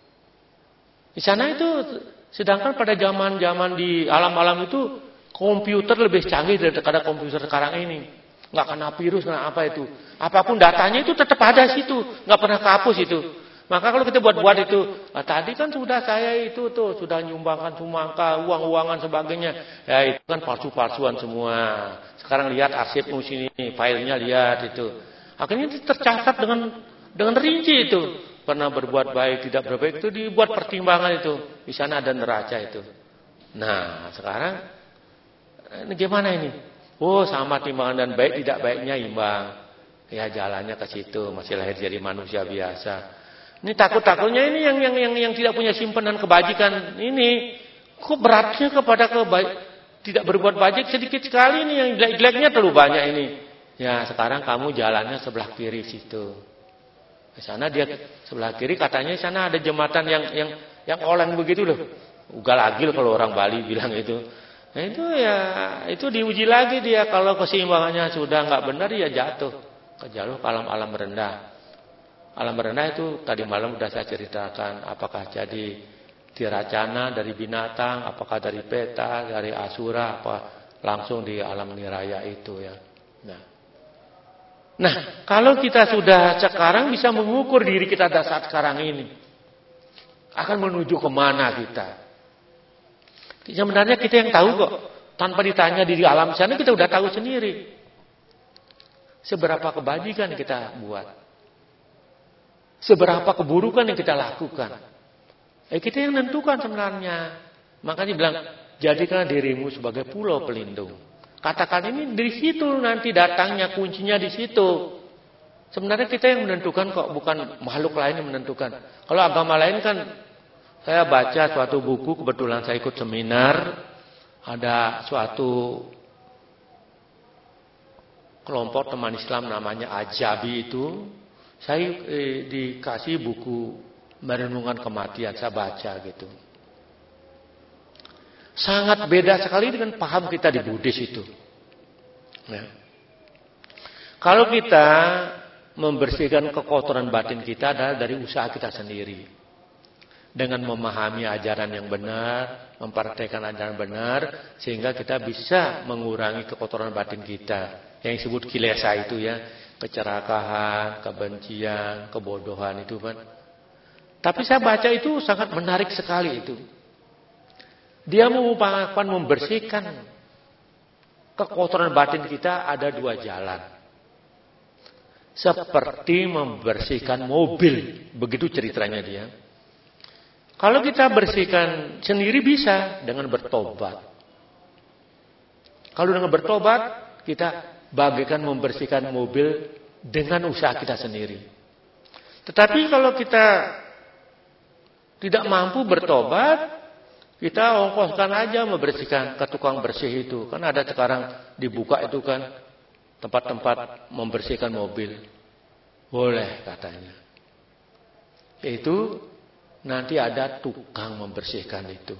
Di sana itu sedangkan pada zaman-zaman di alam-alam itu komputer lebih canggih daripada komputer sekarang ini. Nggak kena virus, kena apa itu. Apapun datanya itu tetap ada situ. Nggak pernah kehapus itu. Maka kalau kita buat itu, tadi kan sudah saya itu tuh sudah nyumbangkan sumangka, uang-uangan sebagainya. Ya itu kan palsu-palsuan semua. Sekarang lihat arsipmu sini, filenya lihat itu. Akhirnya tercatat dengan rinci itu. Pernah berbuat baik, tidak berbaik itu dibuat pertimbangan itu. Di sana ada neraca itu. Nah, sekarang ini gimana ini? Oh, sama timbangan dan baik tidak baiknya imbang. Ya jalannya ke situ, masih lahir jadi manusia biasa. Ini takut-takutnya ini yang tidak punya simpanan kebajikan ini kok beratnya kepada tidak berbuat baik sedikit sekali ini, yang jelek-jeleknya terlalu banyak ini. Ya, sekarang kamu jalannya sebelah kiri situ. Di sana dia sebelah kiri katanya di sana ada jembatan yang oleng begitu loh. Ugal-agil kalau orang Bali bilang itu. Nah itu diuji lagi dia, kalau keseimbangannya sudah nggak benar ya jatuh ke jalur alam-alam rendah. Alam rendah itu tadi malam sudah saya ceritakan. Apakah jadi tiracana dari binatang, apakah dari peta, dari asura, apa langsung di alam niraya itu ya. Nah, kalau kita sudah sekarang bisa mengukur diri kita pada saat sekarang ini, akan menuju kemana kita? Sebenarnya kita yang tahu kok. Tanpa ditanya di alam sana kita sudah tahu sendiri. Seberapa kebajikan kita buat. Seberapa keburukan yang kita lakukan. Kita yang menentukan sebenarnya. Makanya bilang, jadikanlah dirimu sebagai pulau pelindung. Katakan ini dari situ nanti datangnya, kuncinya di situ. Sebenarnya kita yang menentukan kok, bukan makhluk lain yang menentukan. Kalau agama lain kan, saya baca suatu buku, kebetulan saya ikut seminar, ada suatu kelompok teman Islam namanya Ajabi itu, saya dikasih buku merenungkan kematian, saya baca gitu. Sangat beda sekali dengan paham kita di Buddhis itu. Ya. Kalau kita membersihkan kekotoran batin kita adalah dari usaha kita sendiri. Dengan memahami ajaran yang benar, mempraktekkan ajaran benar, sehingga kita bisa mengurangi kekotoran batin kita. Yang disebut kilesa itu ya, kecerakahan, kebencian, kebodohan itu kan. Tapi saya baca itu sangat menarik sekali itu. Dia mengupayakan membersihkan kekotoran batin kita ada dua jalan. Seperti membersihkan mobil. Begitu ceritanya dia. Kalau kita bersihkan sendiri bisa dengan bertobat. Kalau dengan bertobat, kita bagaikan membersihkan mobil dengan usaha kita sendiri. Tetapi kalau kita tidak mampu bertobat, kita ongkoskan aja membersihkan ke tukang bersih itu. Kan ada sekarang dibuka itu kan tempat-tempat membersihkan mobil. Boleh katanya. Itu nanti ada tukang membersihkan itu.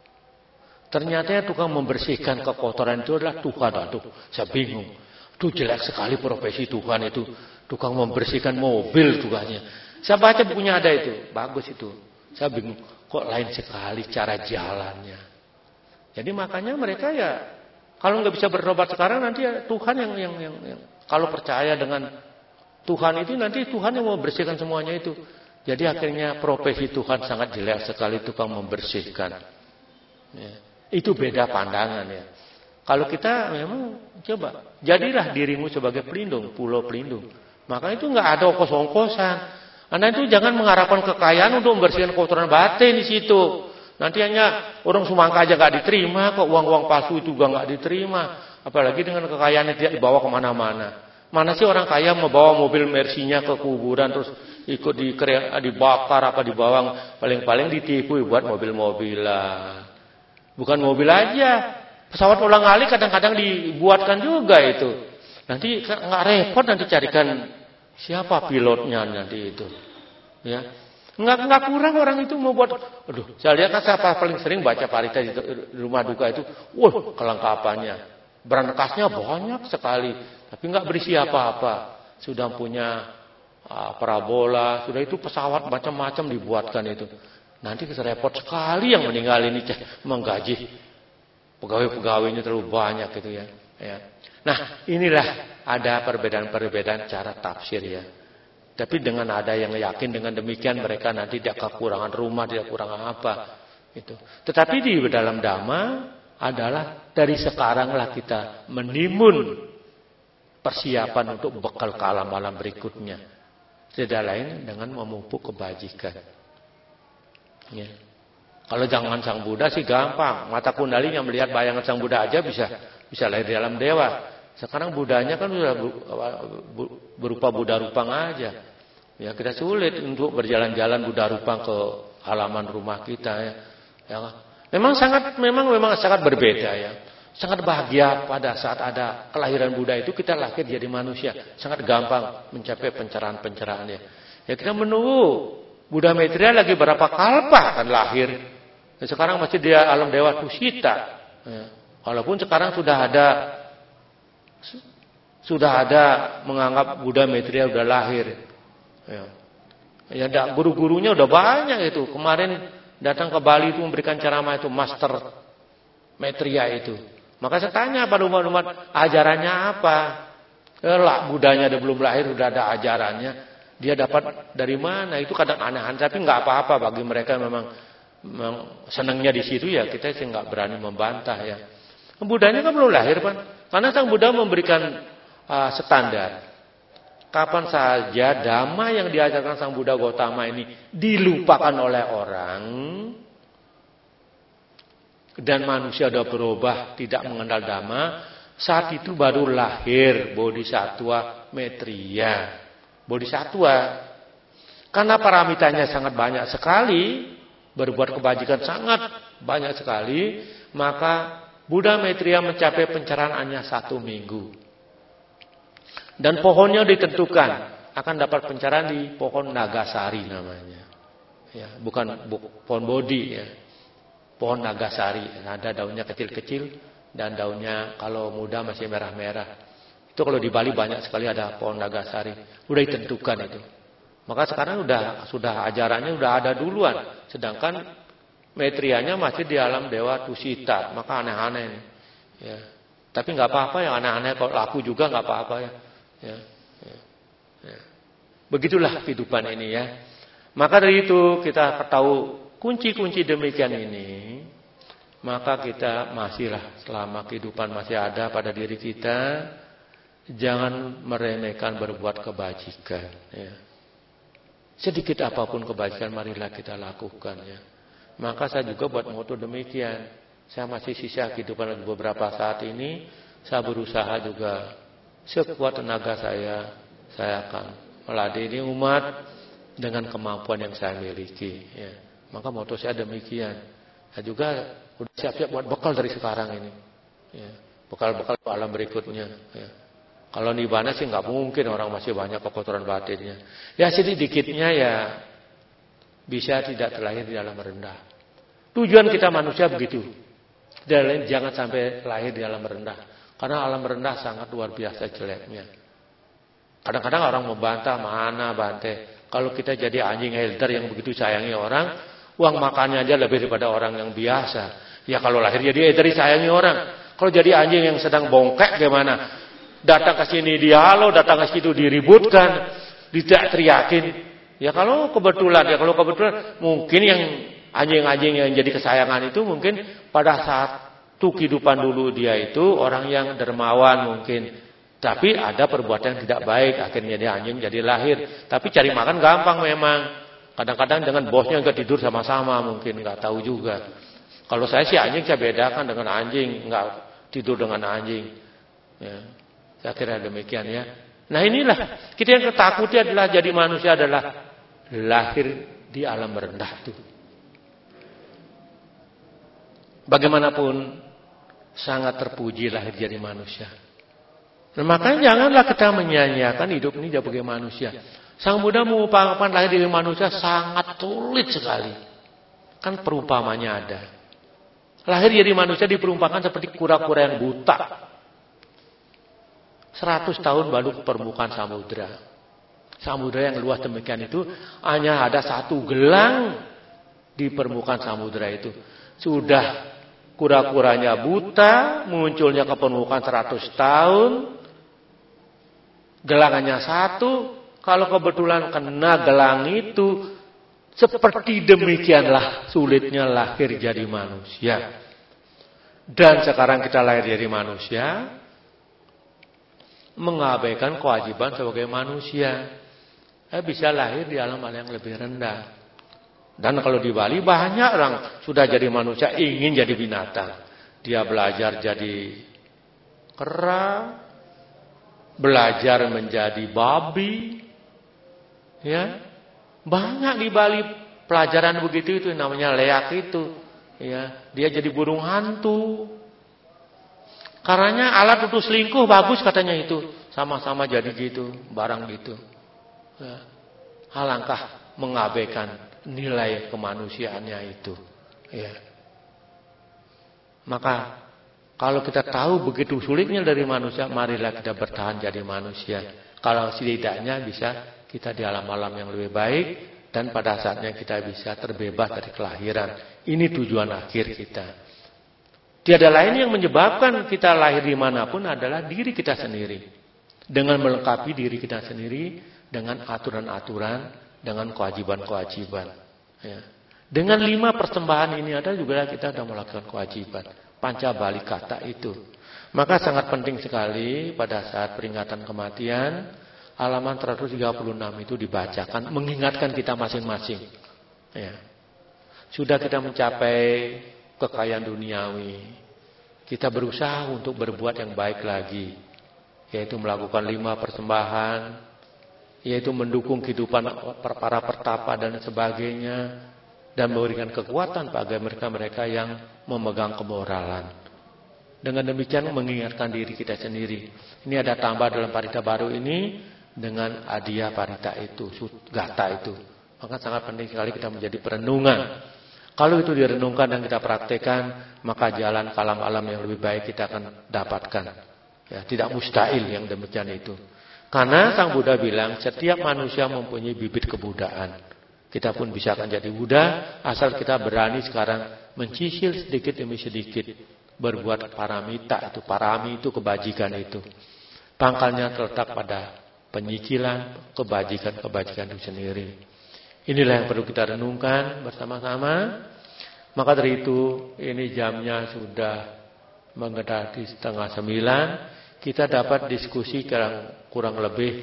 Ternyata tukang membersihkan kekotoran itu adalah Tuhan. Aduh, saya bingung. Itu jelek sekali profesi Tuhan itu. Tukang membersihkan mobil tugasnya. Saya baca bukunya ada itu. Bagus itu. Saya bingung. Kok lain sekali cara jalannya. Jadi makanya mereka ya, kalau nggak bisa bertobat sekarang nanti ya Tuhan yang kalau percaya dengan Tuhan itu nanti Tuhan yang mau bersihkan semuanya itu. Jadi akhirnya profesi Tuhan sangat jelek sekali tukang membersihkan. Ya, itu beda pandangan ya. Kalau kita memang coba jadilah dirimu sebagai pelindung, pulau pelindung. Maka itu nggak ada ongkos-ongkosan. Anda itu jangan mengharapkan kekayaan untuk membersihkan kotoran batin di situ. Nanti hanya orang semangka aja nggak diterima, kok uang-uang palsu itu juga nggak diterima. Apalagi dengan kekayaan yang tidak dibawa kemana-mana. Mana sih orang kaya membawa mobil Mercy-nya ke kuburan terus ikut dibakar apa dibawa, paling-paling ditipu buat mobil-mobilan. Bukan mobil aja, pesawat ulang-alik kadang-kadang dibuatkan juga itu. Nanti nggak repot nanti carikan siapa pilotnya nanti itu, ya nggak kurang orang itu mau buat. Aduh, saya lihat kan saya paling sering baca parita di rumah duka itu, kelengkapannya, berangkasnya banyak sekali, tapi nggak berisi apa-apa. Sudah punya parabola, sudah itu pesawat macam-macam dibuatkan itu. Nanti repot sekali yang meninggal ini menggaji pegawai-pegawainya terlalu banyak gitu ya. Nah, inilah ada perbedaan-perbedaan cara tafsir ya. Tapi dengan ada yang yakin dengan demikian mereka nanti tidak kekurangan rumah, tidak kekurangan apa itu. Tetapi di dalam Dhamma adalah dari sekaranglah kita menimbun persiapan untuk bekal ke alam-alam berikutnya. Tidak lain dengan memupuk kebajikan. Ya. Kalau jangan Sang Buddha sih gampang. Mata kundali yang melihat bayangan Sang Buddha aja bisa lahir di alam dewa. Sekarang Budanya kan sudah berupa Buddha Rupang aja. Ya kita sulit untuk berjalan-jalan Buddha Rupang ke halaman rumah kita ya. Memang sangat berbeda ya. Sangat bahagia pada saat ada kelahiran Buddha itu kita lahir jadi manusia. Sangat gampang mencapai pencerahan-pencerahan ya. Ya kita menunggu Buddha Maitreya lagi berapa kalpa kan lahir. Ya, sekarang masih di alam dewa Tusita. Ya. Walaupun sekarang sudah ada menganggap Buddha Maitreya sudah lahir. Ya, guru-gurunya udah banyak itu. Kemarin datang ke Bali itu memberikan ceramah itu Master Maitreya itu. Maka saya tanya pada umat-umat ajarannya apa? Budanya belum lahir sudah ada ajarannya. Dia dapat dari mana? Itu kadang aneh-aneh tapi nggak apa-apa bagi mereka memang senangnya di situ ya kita sih nggak berani membantah ya. Budanya kan belum lahir kan? Karena Sang Buddha memberikan standar. kapan saja dhamma yang diajarkan Sang Buddha Gautama ini dilupakan oleh orang, dan manusia sudah berubah, tidak mengenal dhamma, saat itu baru lahir Bodhisattva Maitreya. Bodhisattva, karena paramitanya sangat banyak sekali, berbuat kebajikan sangat banyak sekali, maka Buddha Maitreya mencapai pencerahannya 1 minggu. Dan pohonnya ditentukan akan dapat pencerahan di pohon Nagasari namanya. Ya, bukan pohon Bodhi ya. Pohon Nagasari, ada daunnya kecil-kecil dan daunnya kalau muda masih merah-merah. Itu kalau di Bali banyak sekali ada pohon Nagasari. Udah ditentukan itu. Maka sekarang sudah ajarannya udah ada duluan. Sedangkan Maitreyanya masih di alam Dewa Tusita. Maka aneh-aneh ini. Ya. Tapi nggak apa-apa yang aneh-aneh kalau laku juga nggak apa-apa ya. Ya. Begitulah kehidupan ini ya. Maka dari itu kita tahu kunci-kunci demikian ini, maka kita masihlah selama kehidupan masih ada pada diri kita, jangan meremehkan berbuat kebajikan. Ya. Sedikit apapun kebajikan marilah kita lakukan. Ya. Maka saya juga buat moto demikian. Saya masih sisa kehidupan beberapa saat ini, saya berusaha juga sekuat tenaga saya akan meladeni umat dengan kemampuan yang saya miliki. Ya. Maka moto saya demikian. Saya juga udah siap-siap buat bekal dari sekarang ini. Ya. Bekal-bekal alam berikutnya. Ya. Kalau nibbana sih nggak mungkin, orang masih banyak kekotoran batinnya. Ya sedikitnya ya bisa tidak terlahir di alam rendah. Tujuan kita manusia begitu. Dan jangan sampai lahir di alam rendah. Karena alam rendah sangat luar biasa jeleknya. Kadang-kadang orang membantah, mana Bante. Kalau kita jadi anjing helder yang begitu sayangi orang, uang makannya aja lebih daripada orang yang biasa. Ya kalau lahir jadi helder sayangi orang. Kalau jadi anjing yang sedang bongkek gimana? Datang ke sini dia halo, datang ke situ diributkan, tidak teriakin. Ya kalau kebetulan mungkin yang anjing-anjing yang jadi kesayangan itu mungkin pada saat itu kehidupan dulu dia itu orang yang dermawan mungkin. Tapi ada perbuatan yang tidak baik, akhirnya dia anjing jadi lahir. Tapi cari makan gampang memang. Kadang-kadang dengan bosnya nggak tidur sama-sama mungkin, nggak tahu juga. Kalau saya sih anjing saya bedakan dengan anjing, nggak tidur dengan anjing. Ya, saya kira demikian ya. Nah inilah kita yang ketakuti adalah jadi manusia adalah lahir di alam rendah itu. Bagaimanapun sangat terpuji lahir jadi manusia. Nah, makanya janganlah kita menyanyiakan hidup ini sebagai manusia. Sang Buddha mengumpamakan lahir dari manusia sangat sulit sekali. Kan perumpamannya ada. Lahir jadi manusia diperumpakan seperti kura-kura yang buta. 100 tahun baru ke permukaan samudra. Samudra yang luas demikian itu hanya ada 1 gelang di permukaan samudra itu. Sudah kura-kuranya buta, munculnya ke permukaan 100 tahun. Gelangannya 1, kalau kebetulan kena gelang itu, seperti demikianlah sulitnya lahir jadi manusia. Dan sekarang kita lahir jadi manusia, mengabaikan kewajiban sebagai manusia. Bisa lahir di alam yang lebih rendah. Dan kalau di Bali banyak orang sudah jadi manusia ingin jadi binatang. Dia belajar jadi kera, belajar menjadi babi, ya banyak di Bali pelajaran begitu itu namanya leak itu, ya dia jadi burung hantu. Karena alat untuk selingkuh bagus katanya itu, sama-sama jadi gitu, barang gitu. Ya. Alangkah mengabaikan nilai kemanusiaannya itu, ya. Maka kalau kita tahu begitu sulitnya dari manusia, marilah kita bertahan jadi manusia. Kalau setidaknya bisa kita di alam-alam yang lebih baik, dan pada saatnya kita bisa terbebas dari kelahiran. Ini tujuan akhir kita. Tiada lain yang menyebabkan kita lahir dimanapun adalah diri kita sendiri. Dengan melengkapi diri kita sendiri dengan aturan-aturan, dengan kewajiban-kewajiban. Ya. Dengan 5 persembahan ini ada juga kita sudah melakukan kewajiban. Pancabalikata itu. Maka sangat penting sekali pada saat peringatan kematian, halaman 136 itu dibacakan, mengingatkan kita masing-masing. Ya. Sudah kita mencapai kekayaan duniawi, kita berusaha untuk berbuat yang baik lagi, yaitu melakukan 5 persembahan, yaitu mendukung kehidupan para pertapa dan sebagainya, dan memberikan kekuatan bagi mereka-mereka yang memegang kemoralan. Dengan demikian mengingatkan diri kita sendiri. Ini ada tambah dalam parita baru ini dengan Adya Parita itu, Gata itu. Maka sangat penting sekali kita menjadi perenungan. Kalau itu direnungkan dan kita praktekkan, maka jalan kalam alam yang lebih baik kita akan dapatkan. Ya, tidak mustahil yang demikian itu. Karena Sang Buddha bilang setiap manusia mempunyai bibit kebudaan. Kita pun bisa akan jadi Buddha asal kita berani sekarang mencicil sedikit demi sedikit. Berbuat paramita itu, parami itu kebajikan itu. Pangkalnya terletak pada penyicilan kebajikan-kebajikan itu sendiri. Inilah yang perlu kita renungkan bersama-sama. Maka dari itu, ini jamnya sudah mendekati 8:30. Kita dapat diskusi kurang lebih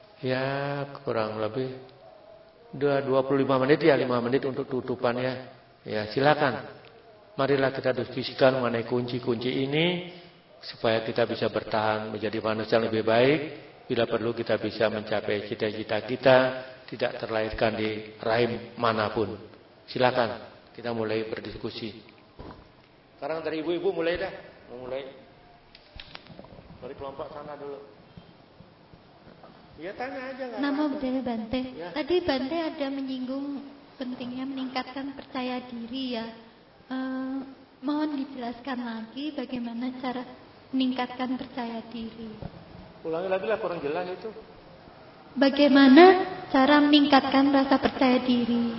25 menit ya, 5 menit untuk tutupannya. Ya, silakan. Marilah kita diskusikan mengenai kunci-kunci ini supaya kita bisa bertahan menjadi manusia yang lebih baik. Bila perlu kita bisa mencapai cita-cita kita, tidak terlahirkan di rahim manapun. Silakan kita mulai berdiskusi. Sekarang dari ibu-ibu mulai dah. Mulai dari kelompok sana dulu. Ya tanya aja. Nama Budaya Bante. Ya. Tadi Bante ada menyinggung pentingnya meningkatkan percaya diri ya. Mohon dijelaskan lagi bagaimana cara meningkatkan percaya diri. Ulangi lagi lah, kurang jelas itu. Bagaimana cara meningkatkan rasa percaya diri?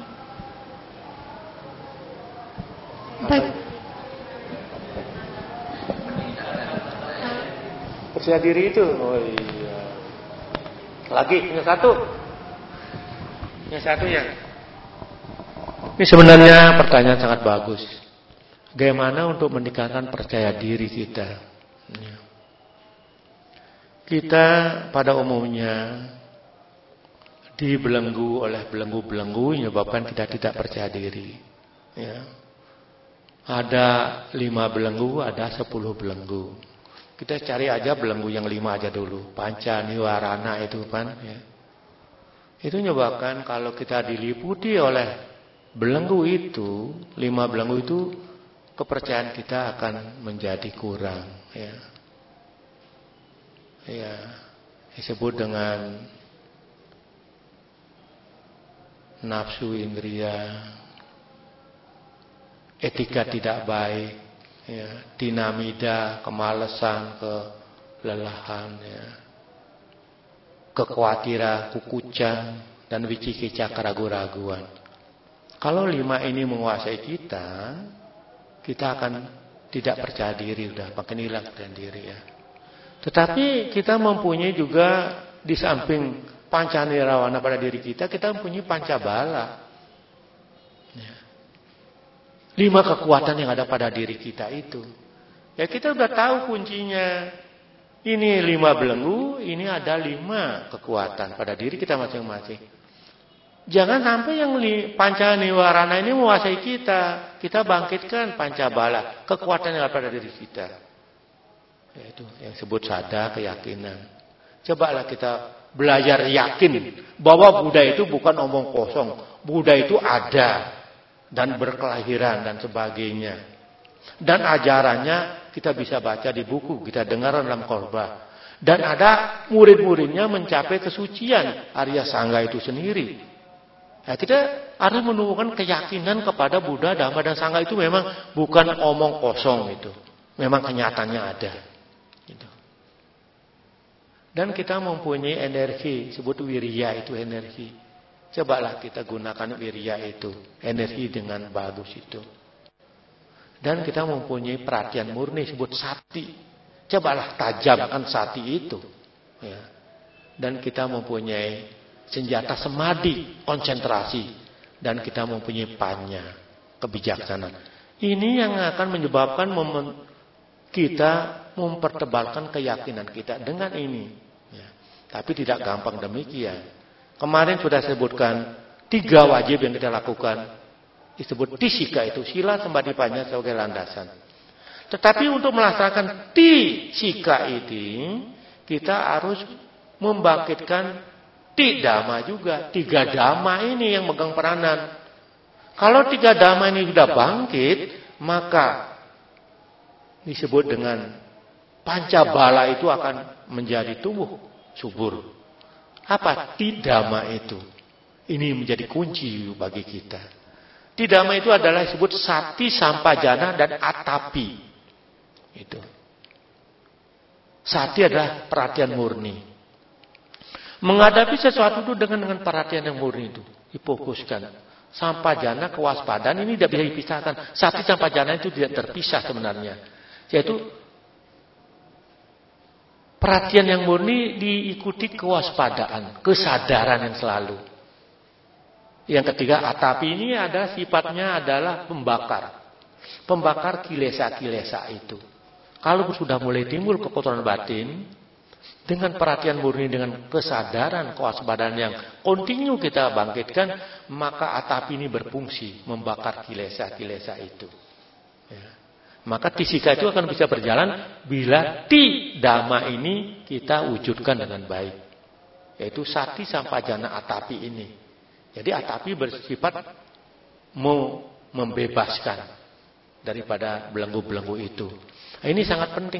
Percaya diri itu, oh iya. Lagi, yang satu. Yang satunya. Ini sebenarnya pertanyaan sangat bagus. Bagaimana untuk meningkatkan percaya diri kita? Kita pada umumnya dibelenggu oleh belenggu-belenggu yang menyebabkan kita tidak percaya diri. Ya. Ada 5 belenggu, ada 10 belenggu. Kita cari aja belenggu yang 5 aja dulu. Panca niwarana itu kan. Ya. Itu menyebabkan kalau kita diliputi oleh belenggu itu, 5 belenggu itu, kepercayaan kita akan menjadi kurang. Ya. Ya, disebut dengan nafsu indria, etika tidak baik, ya, dinamida, kemalasan, kelelahan, ya, kekhawatiran, kukucan, dan wicikica, keraguan-raguan. Kalau 5 ini menguasai kita, kita akan tidak percaya diri, udah makin hilang percaya diri ya. Tetapi kita mempunyai juga di samping panca nirawana pada diri kita, kita mempunyai pancabala. Ya. 5 kekuatan yang ada pada diri kita itu. Ya kita udah tahu kuncinya. Ini 5 belenggu, ini ada 5 kekuatan pada diri kita masing-masing. Jangan sampai yang panca niwarana ini menguasai kita. Kita bangkitkan pancabala, kekuatan yang ada pada diri kita. Yaitu yang sebut sada, keyakinan. Cobalah kita belajar yakin bahwa Buddha itu bukan omong kosong. Buddha itu ada dan berkelahiran dan sebagainya. Dan ajarannya kita bisa baca di buku, kita dengar dalam khotbah. Dan ada murid-muridnya mencapai kesucian Arya Sangga itu sendiri. Nah, kita harus menumbuhkan keyakinan kepada Buddha, Dhamma, dan Sangha itu memang bukan omong kosong itu. Memang kenyataannya ada. Gitu. Dan kita mempunyai energi, sebut wirya itu energi. Cobalah kita gunakan wirya itu, energi dengan bagus itu. Dan kita mempunyai perhatian murni, sebut sati. Cobalah tajamkan sati itu. Ya. Dan kita mempunyai senjata semadi, konsentrasi. Dan kita mempunyai panya, kebijaksanaan. Ini yang akan menyebabkan kita mempertebalkan keyakinan kita dengan ini. Ya. Tapi tidak gampang demikian. Kemarin sudah sebutkan 3 wajib yang kita lakukan. Disebut tisika itu, sila sembadipanya sebagai landasan. Tetapi untuk melaksanakan tisika ini, kita harus membangkitkan dhamma juga. 3 dhamma ini yang megang peranan. Kalau 3 dhamma ini sudah bangkit, maka disebut dengan pancabala itu akan menjadi tumbuh subur. Apa dhamma itu? Ini menjadi kunci bagi kita. Dhamma itu adalah disebut sati, sampajana, dan atapi. Itu. Sati adalah perhatian murni. Menghadapi sesuatu itu dengan perhatian yang murni itu. Difokuskan. Sampajana, kewaspadaan ini tidak bisa dipisahkan. Sati sampajana itu tidak terpisah sebenarnya. Yaitu perhatian yang murni diikuti kewaspadaan. Kesadaran yang selalu. Yang ketiga, atapi ini adalah sifatnya adalah pembakar. Pembakar kilesa-kilesa itu. Kalau sudah mulai timbul kekotoran batin, dengan perhatian murni, dengan kesadaran, kewaspadaan yang kontinu kita bangkitkan, maka atapi ini berfungsi membakar kilesa-kilesa itu. Ya. Maka tisika itu akan bisa berjalan bila dhamma ini kita wujudkan dengan baik. Yaitu sati sampajana atapi ini. Jadi atapi bersifat membebaskan daripada belenggu-belenggu itu. Nah, ini sangat penting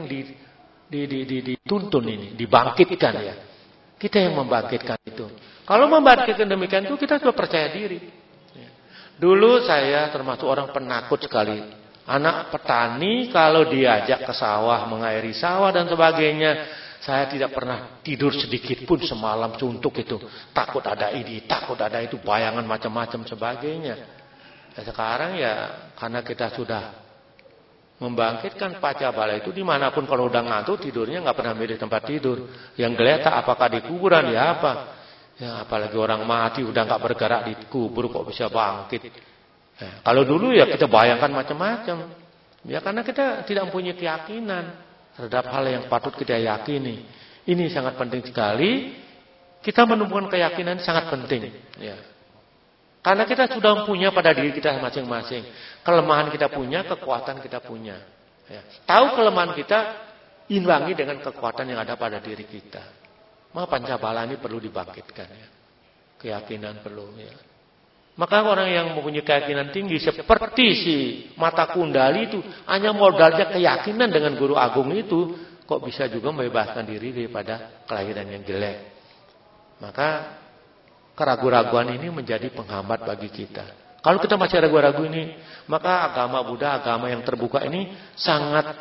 dituntun ini, dibangkitkan ya. Kita yang membangkitkan itu. Kalau membangkitkan demikian itu kita sudah percaya diri. Dulu saya termasuk orang penakut sekali. Anak petani kalau diajak ke sawah, mengairi sawah dan sebagainya, saya tidak pernah tidur sedikit pun semalam suntuk itu. Takut ada ini, takut ada itu, bayangan macam-macam sebagainya. Dan sekarang ya karena kita sudah membangkitkan pancabala itu dimanapun, kalau udah ngantuk tidurnya nggak pernah milih tempat tidur. Yang geletak apakah di kuburan ya apa. Ya, apalagi orang mati udah nggak bergerak di kubur kok bisa bangkit. Ya, kalau dulu ya kita bayangkan macam-macam. Ya karena kita tidak mempunyai keyakinan terhadap hal yang patut kita yakini. Ini sangat penting sekali. Kita menumbuhkan keyakinan sangat penting. Ya. Karena kita sudah punya pada diri kita masing-masing. Kelemahan kita punya, kekuatan kita punya. Ya. Tahu kelemahan kita, imbangi dengan kekuatan yang ada pada diri kita. Maka pancabala ini perlu dibangkitkan. Ya. Keyakinan perlu. Ya. Maka orang yang mempunyai keyakinan tinggi, seperti si mata kundali itu, hanya modalnya keyakinan dengan guru agung itu, kok bisa juga membebaskan diri daripada kelahiran yang jelek. Maka keraguan-raguan ini menjadi penghambat bagi kita. Kalau kita masih ragu-ragu ini, maka agama Buddha, agama yang terbuka ini sangat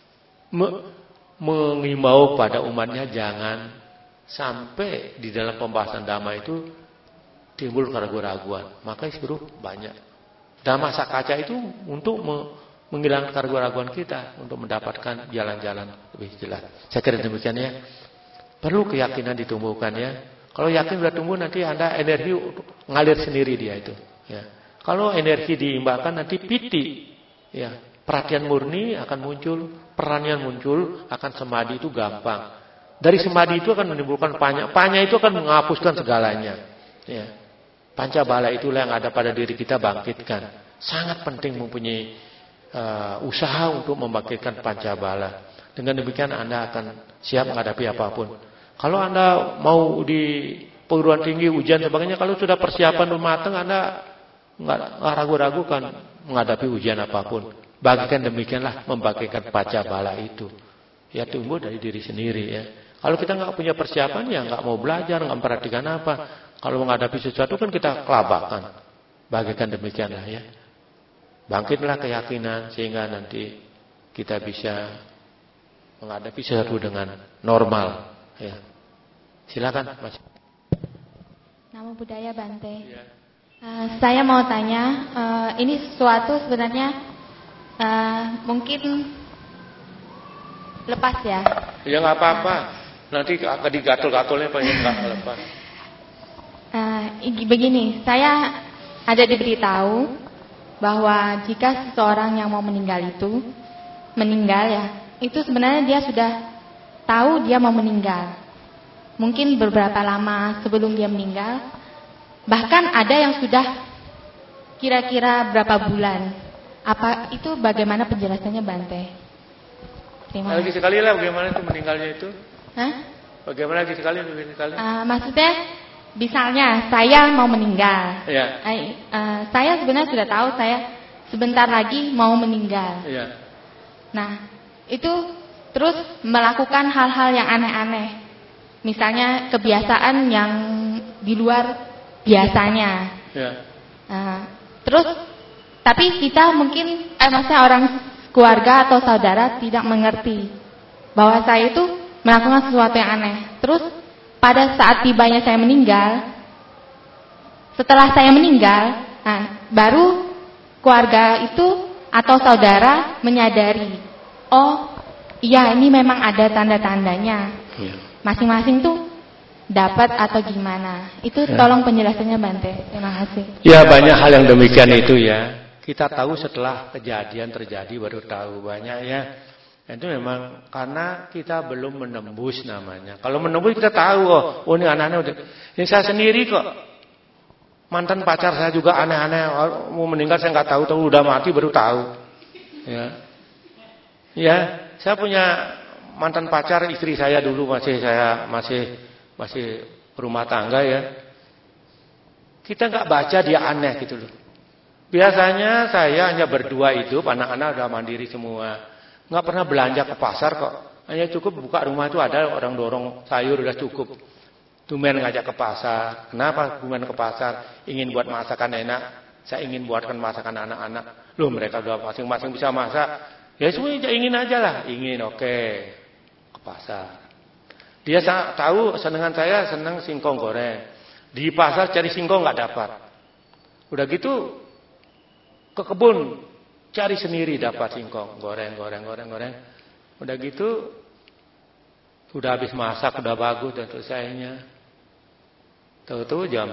mengimbau pada umatnya jangan sampai di dalam pembahasan dhamma itu timbul keraguan-raguan. Maka disuruh banyak. Dhamma sakaca itu untuk menghilangkan keraguan-raguan kita, untuk mendapatkan jalan-jalan lebih jelas. Saya kira demikian ya. Perlu keyakinan ditumbuhkan ya. Kalau yakin sudah tumbuh nanti Anda energi ngalir sendiri dia itu. Ya. Kalau energi diimbangkan nanti piti. Ya. Perhatian murni akan muncul, perannya muncul, akan samadhi itu gampang. Dari samadhi itu akan menimbulkan panya. Panya itu akan menghapuskan segalanya. Ya. Pancabala itulah yang ada pada diri kita bangkitkan. Sangat penting mempunyai usaha untuk membangkitkan pancabala. Dengan demikian Anda akan siap menghadapi apapun. Kalau Anda mau di perguruan tinggi, ujian sebagainya, kalau sudah persiapan matang, Anda nggak ragu-ragu kan menghadapi ujian apapun. Bagikan demikianlah membangkitkan pancabala itu. Ya tumbuh dari diri sendiri ya. Kalau kita nggak punya persiapan ya nggak mau belajar, nggak memperhatikan apa. Kalau menghadapi sesuatu kan kita kelabakan. Bagikan demikianlah ya. Bangkitlah keyakinan sehingga nanti kita bisa menghadapi sesuatu dengan normal. Ya. Silakan Mas. Namo Buddhaya Bante. Ya. Saya mau tanya, ini sesuatu sebenarnya mungkin lepas ya? Ya nggak apa-apa. Nanti akan digatul-gatulnya apa yang nggak lepas. Begini, saya ada diberitahu bahwa jika seseorang yang mau meninggal ya, itu sebenarnya dia sudah tahu dia mau meninggal. mungkin beberapa lama sebelum dia meninggal. Bahkan ada yang sudah kira-kira berapa bulan. Apa itu, bagaimana penjelasannya Bante? Terima kasih. Lagi sekali lah bagaimana itu meninggalnya itu? Hah? Bagaimana lagi sekali? Maksudnya, misalnya saya mau meninggal. Ya. Saya sebenarnya sudah tahu saya sebentar lagi mau meninggal. Ya. Nah, itu terus melakukan hal-hal yang aneh-aneh. Misalnya kebiasaan yang di luar biasanya. Ya. Terus, tapi kita mungkin, maksudnya orang keluarga atau saudara tidak mengerti bahwa saya itu melakukan sesuatu yang aneh. Terus pada saat tibanya saya meninggal, setelah saya meninggal, baru keluarga itu atau saudara menyadari, oh iya ini memang ada tanda-tandanya. Masing-masing tuh dapat atau gimana. Itu tolong penjelasannya Bante. Terima kasih. Ya, banyak hal yang demikian itu ya. Kita tahu setelah kejadian terjadi baru tahu banyak ya. Itu memang karena kita belum menembus namanya. Kalau menembus kita tahu, oh ini anak-anak udah. Ini saya sendiri kok. Mantan pacar saya juga aneh-aneh, mau meninggal saya nggak tahu udah mati baru tahu. Ya. Ya, saya punya mantan pacar istri saya dulu masih berumah tangga ya. Kita nggak baca dia aneh gitu loh. Biasanya saya hanya berdua hidup, anak-anak udah mandiri semua. Nggak pernah belanja ke pasar kok. Hanya cukup buka rumah itu ada orang dorong sayur udah cukup. Tumen ngajak ke pasar. Kenapa tumen ke pasar? Ingin buat masakan enak. Saya ingin buatkan masakan anak-anak. Loh mereka udah masing-masing bisa masak. Ya semuanya ingin aja lah. Ingin oke. Ke pasar. Dia tahu senengan saya senang singkong goreng. Di pasar cari singkong nggak dapat. Udah gitu ke kebun cari sendiri dapat singkong. Goreng. Udah gitu udah habis masak udah bagus dan selesainya. Tahu-tahu jam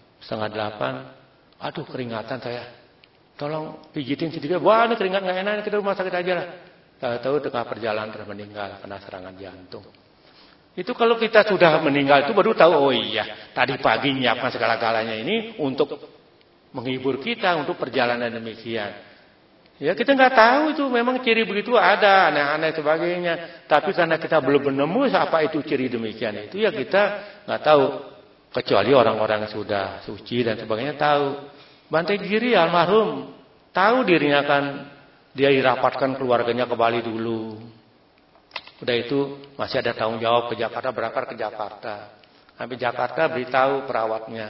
7:30, aduh keringatan saya. Tolong pijitin sedikit. Wah ini keringat nggak enak, kita rumah sakit aja lah. Tahu-tahu tengah perjalanan terus meninggal kena serangan jantung. Itu kalau kita sudah meninggal itu baru tahu, oh iya tadi pagi nyiapkan segala-galanya ini untuk menghibur kita untuk perjalanan demikian. Ya kita nggak tahu itu memang ciri begitu ada aneh-aneh sebagainya. Tapi karena kita belum menemu apa itu ciri demikian itu ya kita nggak tahu. Kecuali orang-orang yang sudah suci dan sebagainya tahu. Bante Giri almarhum tahu dirinya kan dia dirapatkan keluarganya ke Bali dulu. Udah itu masih ada tanggung jawab ke Jakarta, berangkat ke Jakarta. Sampai Jakarta beritahu perawatnya.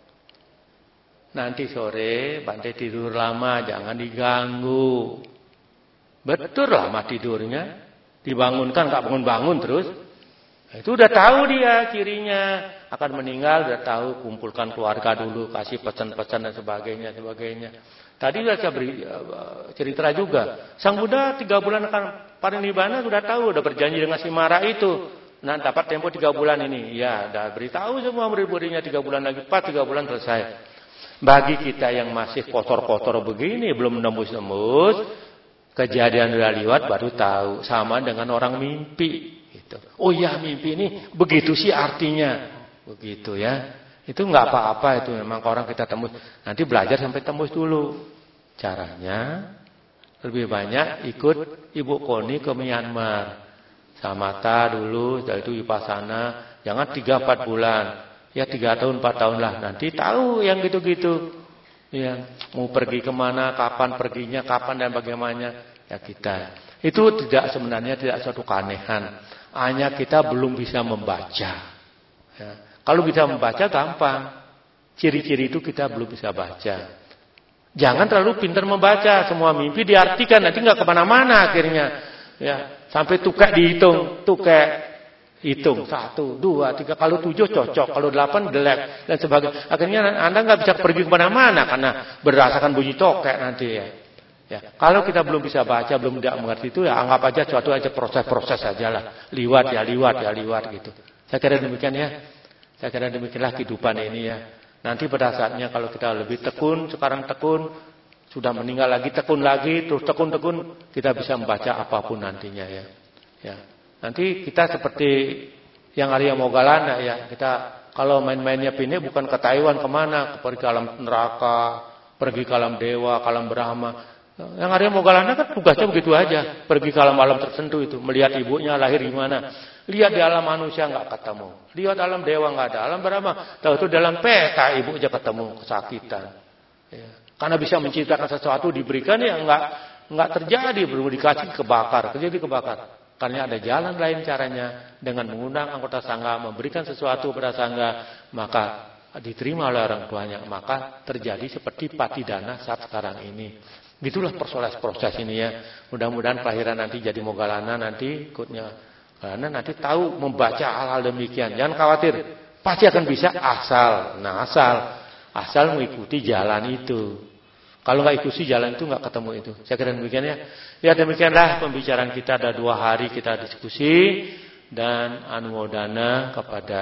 Nanti sore Bante tidur lama, jangan diganggu. Betul lama tidurnya. Dibangunkan gak bangun-bangun terus. Itu udah tahu dia cirinya. Akan meninggal udah tahu, kumpulkan keluarga dulu, kasih pesan-pesan dan sebagainya. Tadi sudah saya beri cerita juga. Sang Buddha 3 bulan akan parinibbana sudah tahu, udah berjanji dengan si Mara itu. Nah, dapat tempo 3 bulan ini. Ya, udah beritahu semua murid-muridnya 3 bulan lagi, 3 bulan selesai. Bagi kita yang masih kotor-kotor begini, belum nembus-nembus, kejadian udah lewat baru tahu. Sama dengan orang mimpi. Gitu. Oh ya mimpi ini begitu sih artinya. Begitu ya. Itu nggak apa-apa itu memang orang kita tembus. Nanti belajar sampai tembus dulu. Caranya lebih banyak ikut Ibu Koni ke Myanmar. Samatha dulu, setelah itu Vipassana. Jangan 3-4 bulan. Ya 3 tahun 4 tahun lah. Nanti tahu yang gitu-gitu. Ya, mau pergi kemana, kapan perginya, kapan dan bagaimana. Ya kita. Itu sebenarnya tidak suatu keanehan. Hanya kita belum bisa membaca. Ya. Kalau bisa membaca gampang. Ciri-ciri itu kita belum bisa baca. Jangan terlalu pintar membaca. Semua mimpi diartikan. Nanti nggak kemana-mana akhirnya. Ya. Sampai tukek dihitung. Hitung 1, 2, 3. Kalau 7 cocok. Kalau 8 delek. Dan sebagainya. Akhirnya Anda nggak bisa pergi kemana-mana. Karena berdasarkan bunyi tokek nanti ya. Ya, kalau kita belum bisa baca, belum tidak mengerti itu, ya anggap aja suatu aja proses-proses saja lah. Liwat gitu. Saya kira demikian ya. Saya kira demikianlah kehidupan ini ya. Nanti pada saatnya kalau kita lebih tekun, sekarang tekun, sudah meninggal lagi, tekun lagi, terus tekun, kita bisa membaca apapun nantinya ya. Ya. Nanti kita seperti Yang Arya Moggallana ya, kita kalau main-mainnya Pini bukan ke Taiwan kemana, pergi ke alam neraka, pergi ke alam dewa, ke alam Brahma. Yang Arya Moggallana kan tugasnya begitu aja, pergi ke alam-alam tertentu itu, melihat ibunya lahir di mana, lihat di alam manusia nggak ketemu, lihat alam dewa nggak ada, alam Brahma, tahu itu dalam peta ibu aja ketemu kesakitan. Ya. Karena bisa menciptakan sesuatu diberikan ya nggak terjadi, belum dikasih kebakar, terjadi kebakar. Karena ada jalan lain caranya dengan mengundang anggota sangga, memberikan sesuatu pada sangga, maka diterima oleh orang tuanya, maka terjadi seperti Patidana saat sekarang ini. Gitulah proses ini ya. Mudah-mudahan kelahiran nanti jadi Moggallana nanti ikutnya. Karena nanti tahu membaca hal-hal demikian. Jangan khawatir, pasti akan bisa asal mengikuti jalan itu. Kalau nggak ikuti jalan itu nggak ketemu itu. Saya kira demikian ya. Ya demikianlah pembicaraan kita, ada 2 hari kita diskusi dan anumodana kepada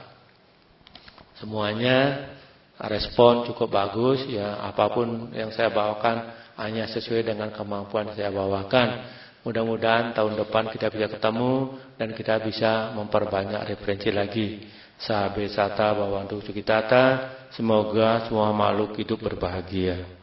semuanya. Respon cukup bagus ya, apapun yang saya bawakan hanya sesuai dengan kemampuan saya bawakan. Mudah-mudahan tahun depan kita bisa ketemu dan kita bisa memperbanyak referensi lagi. Sabe sata bawantu sukitata, semoga semua makhluk hidup berbahagia.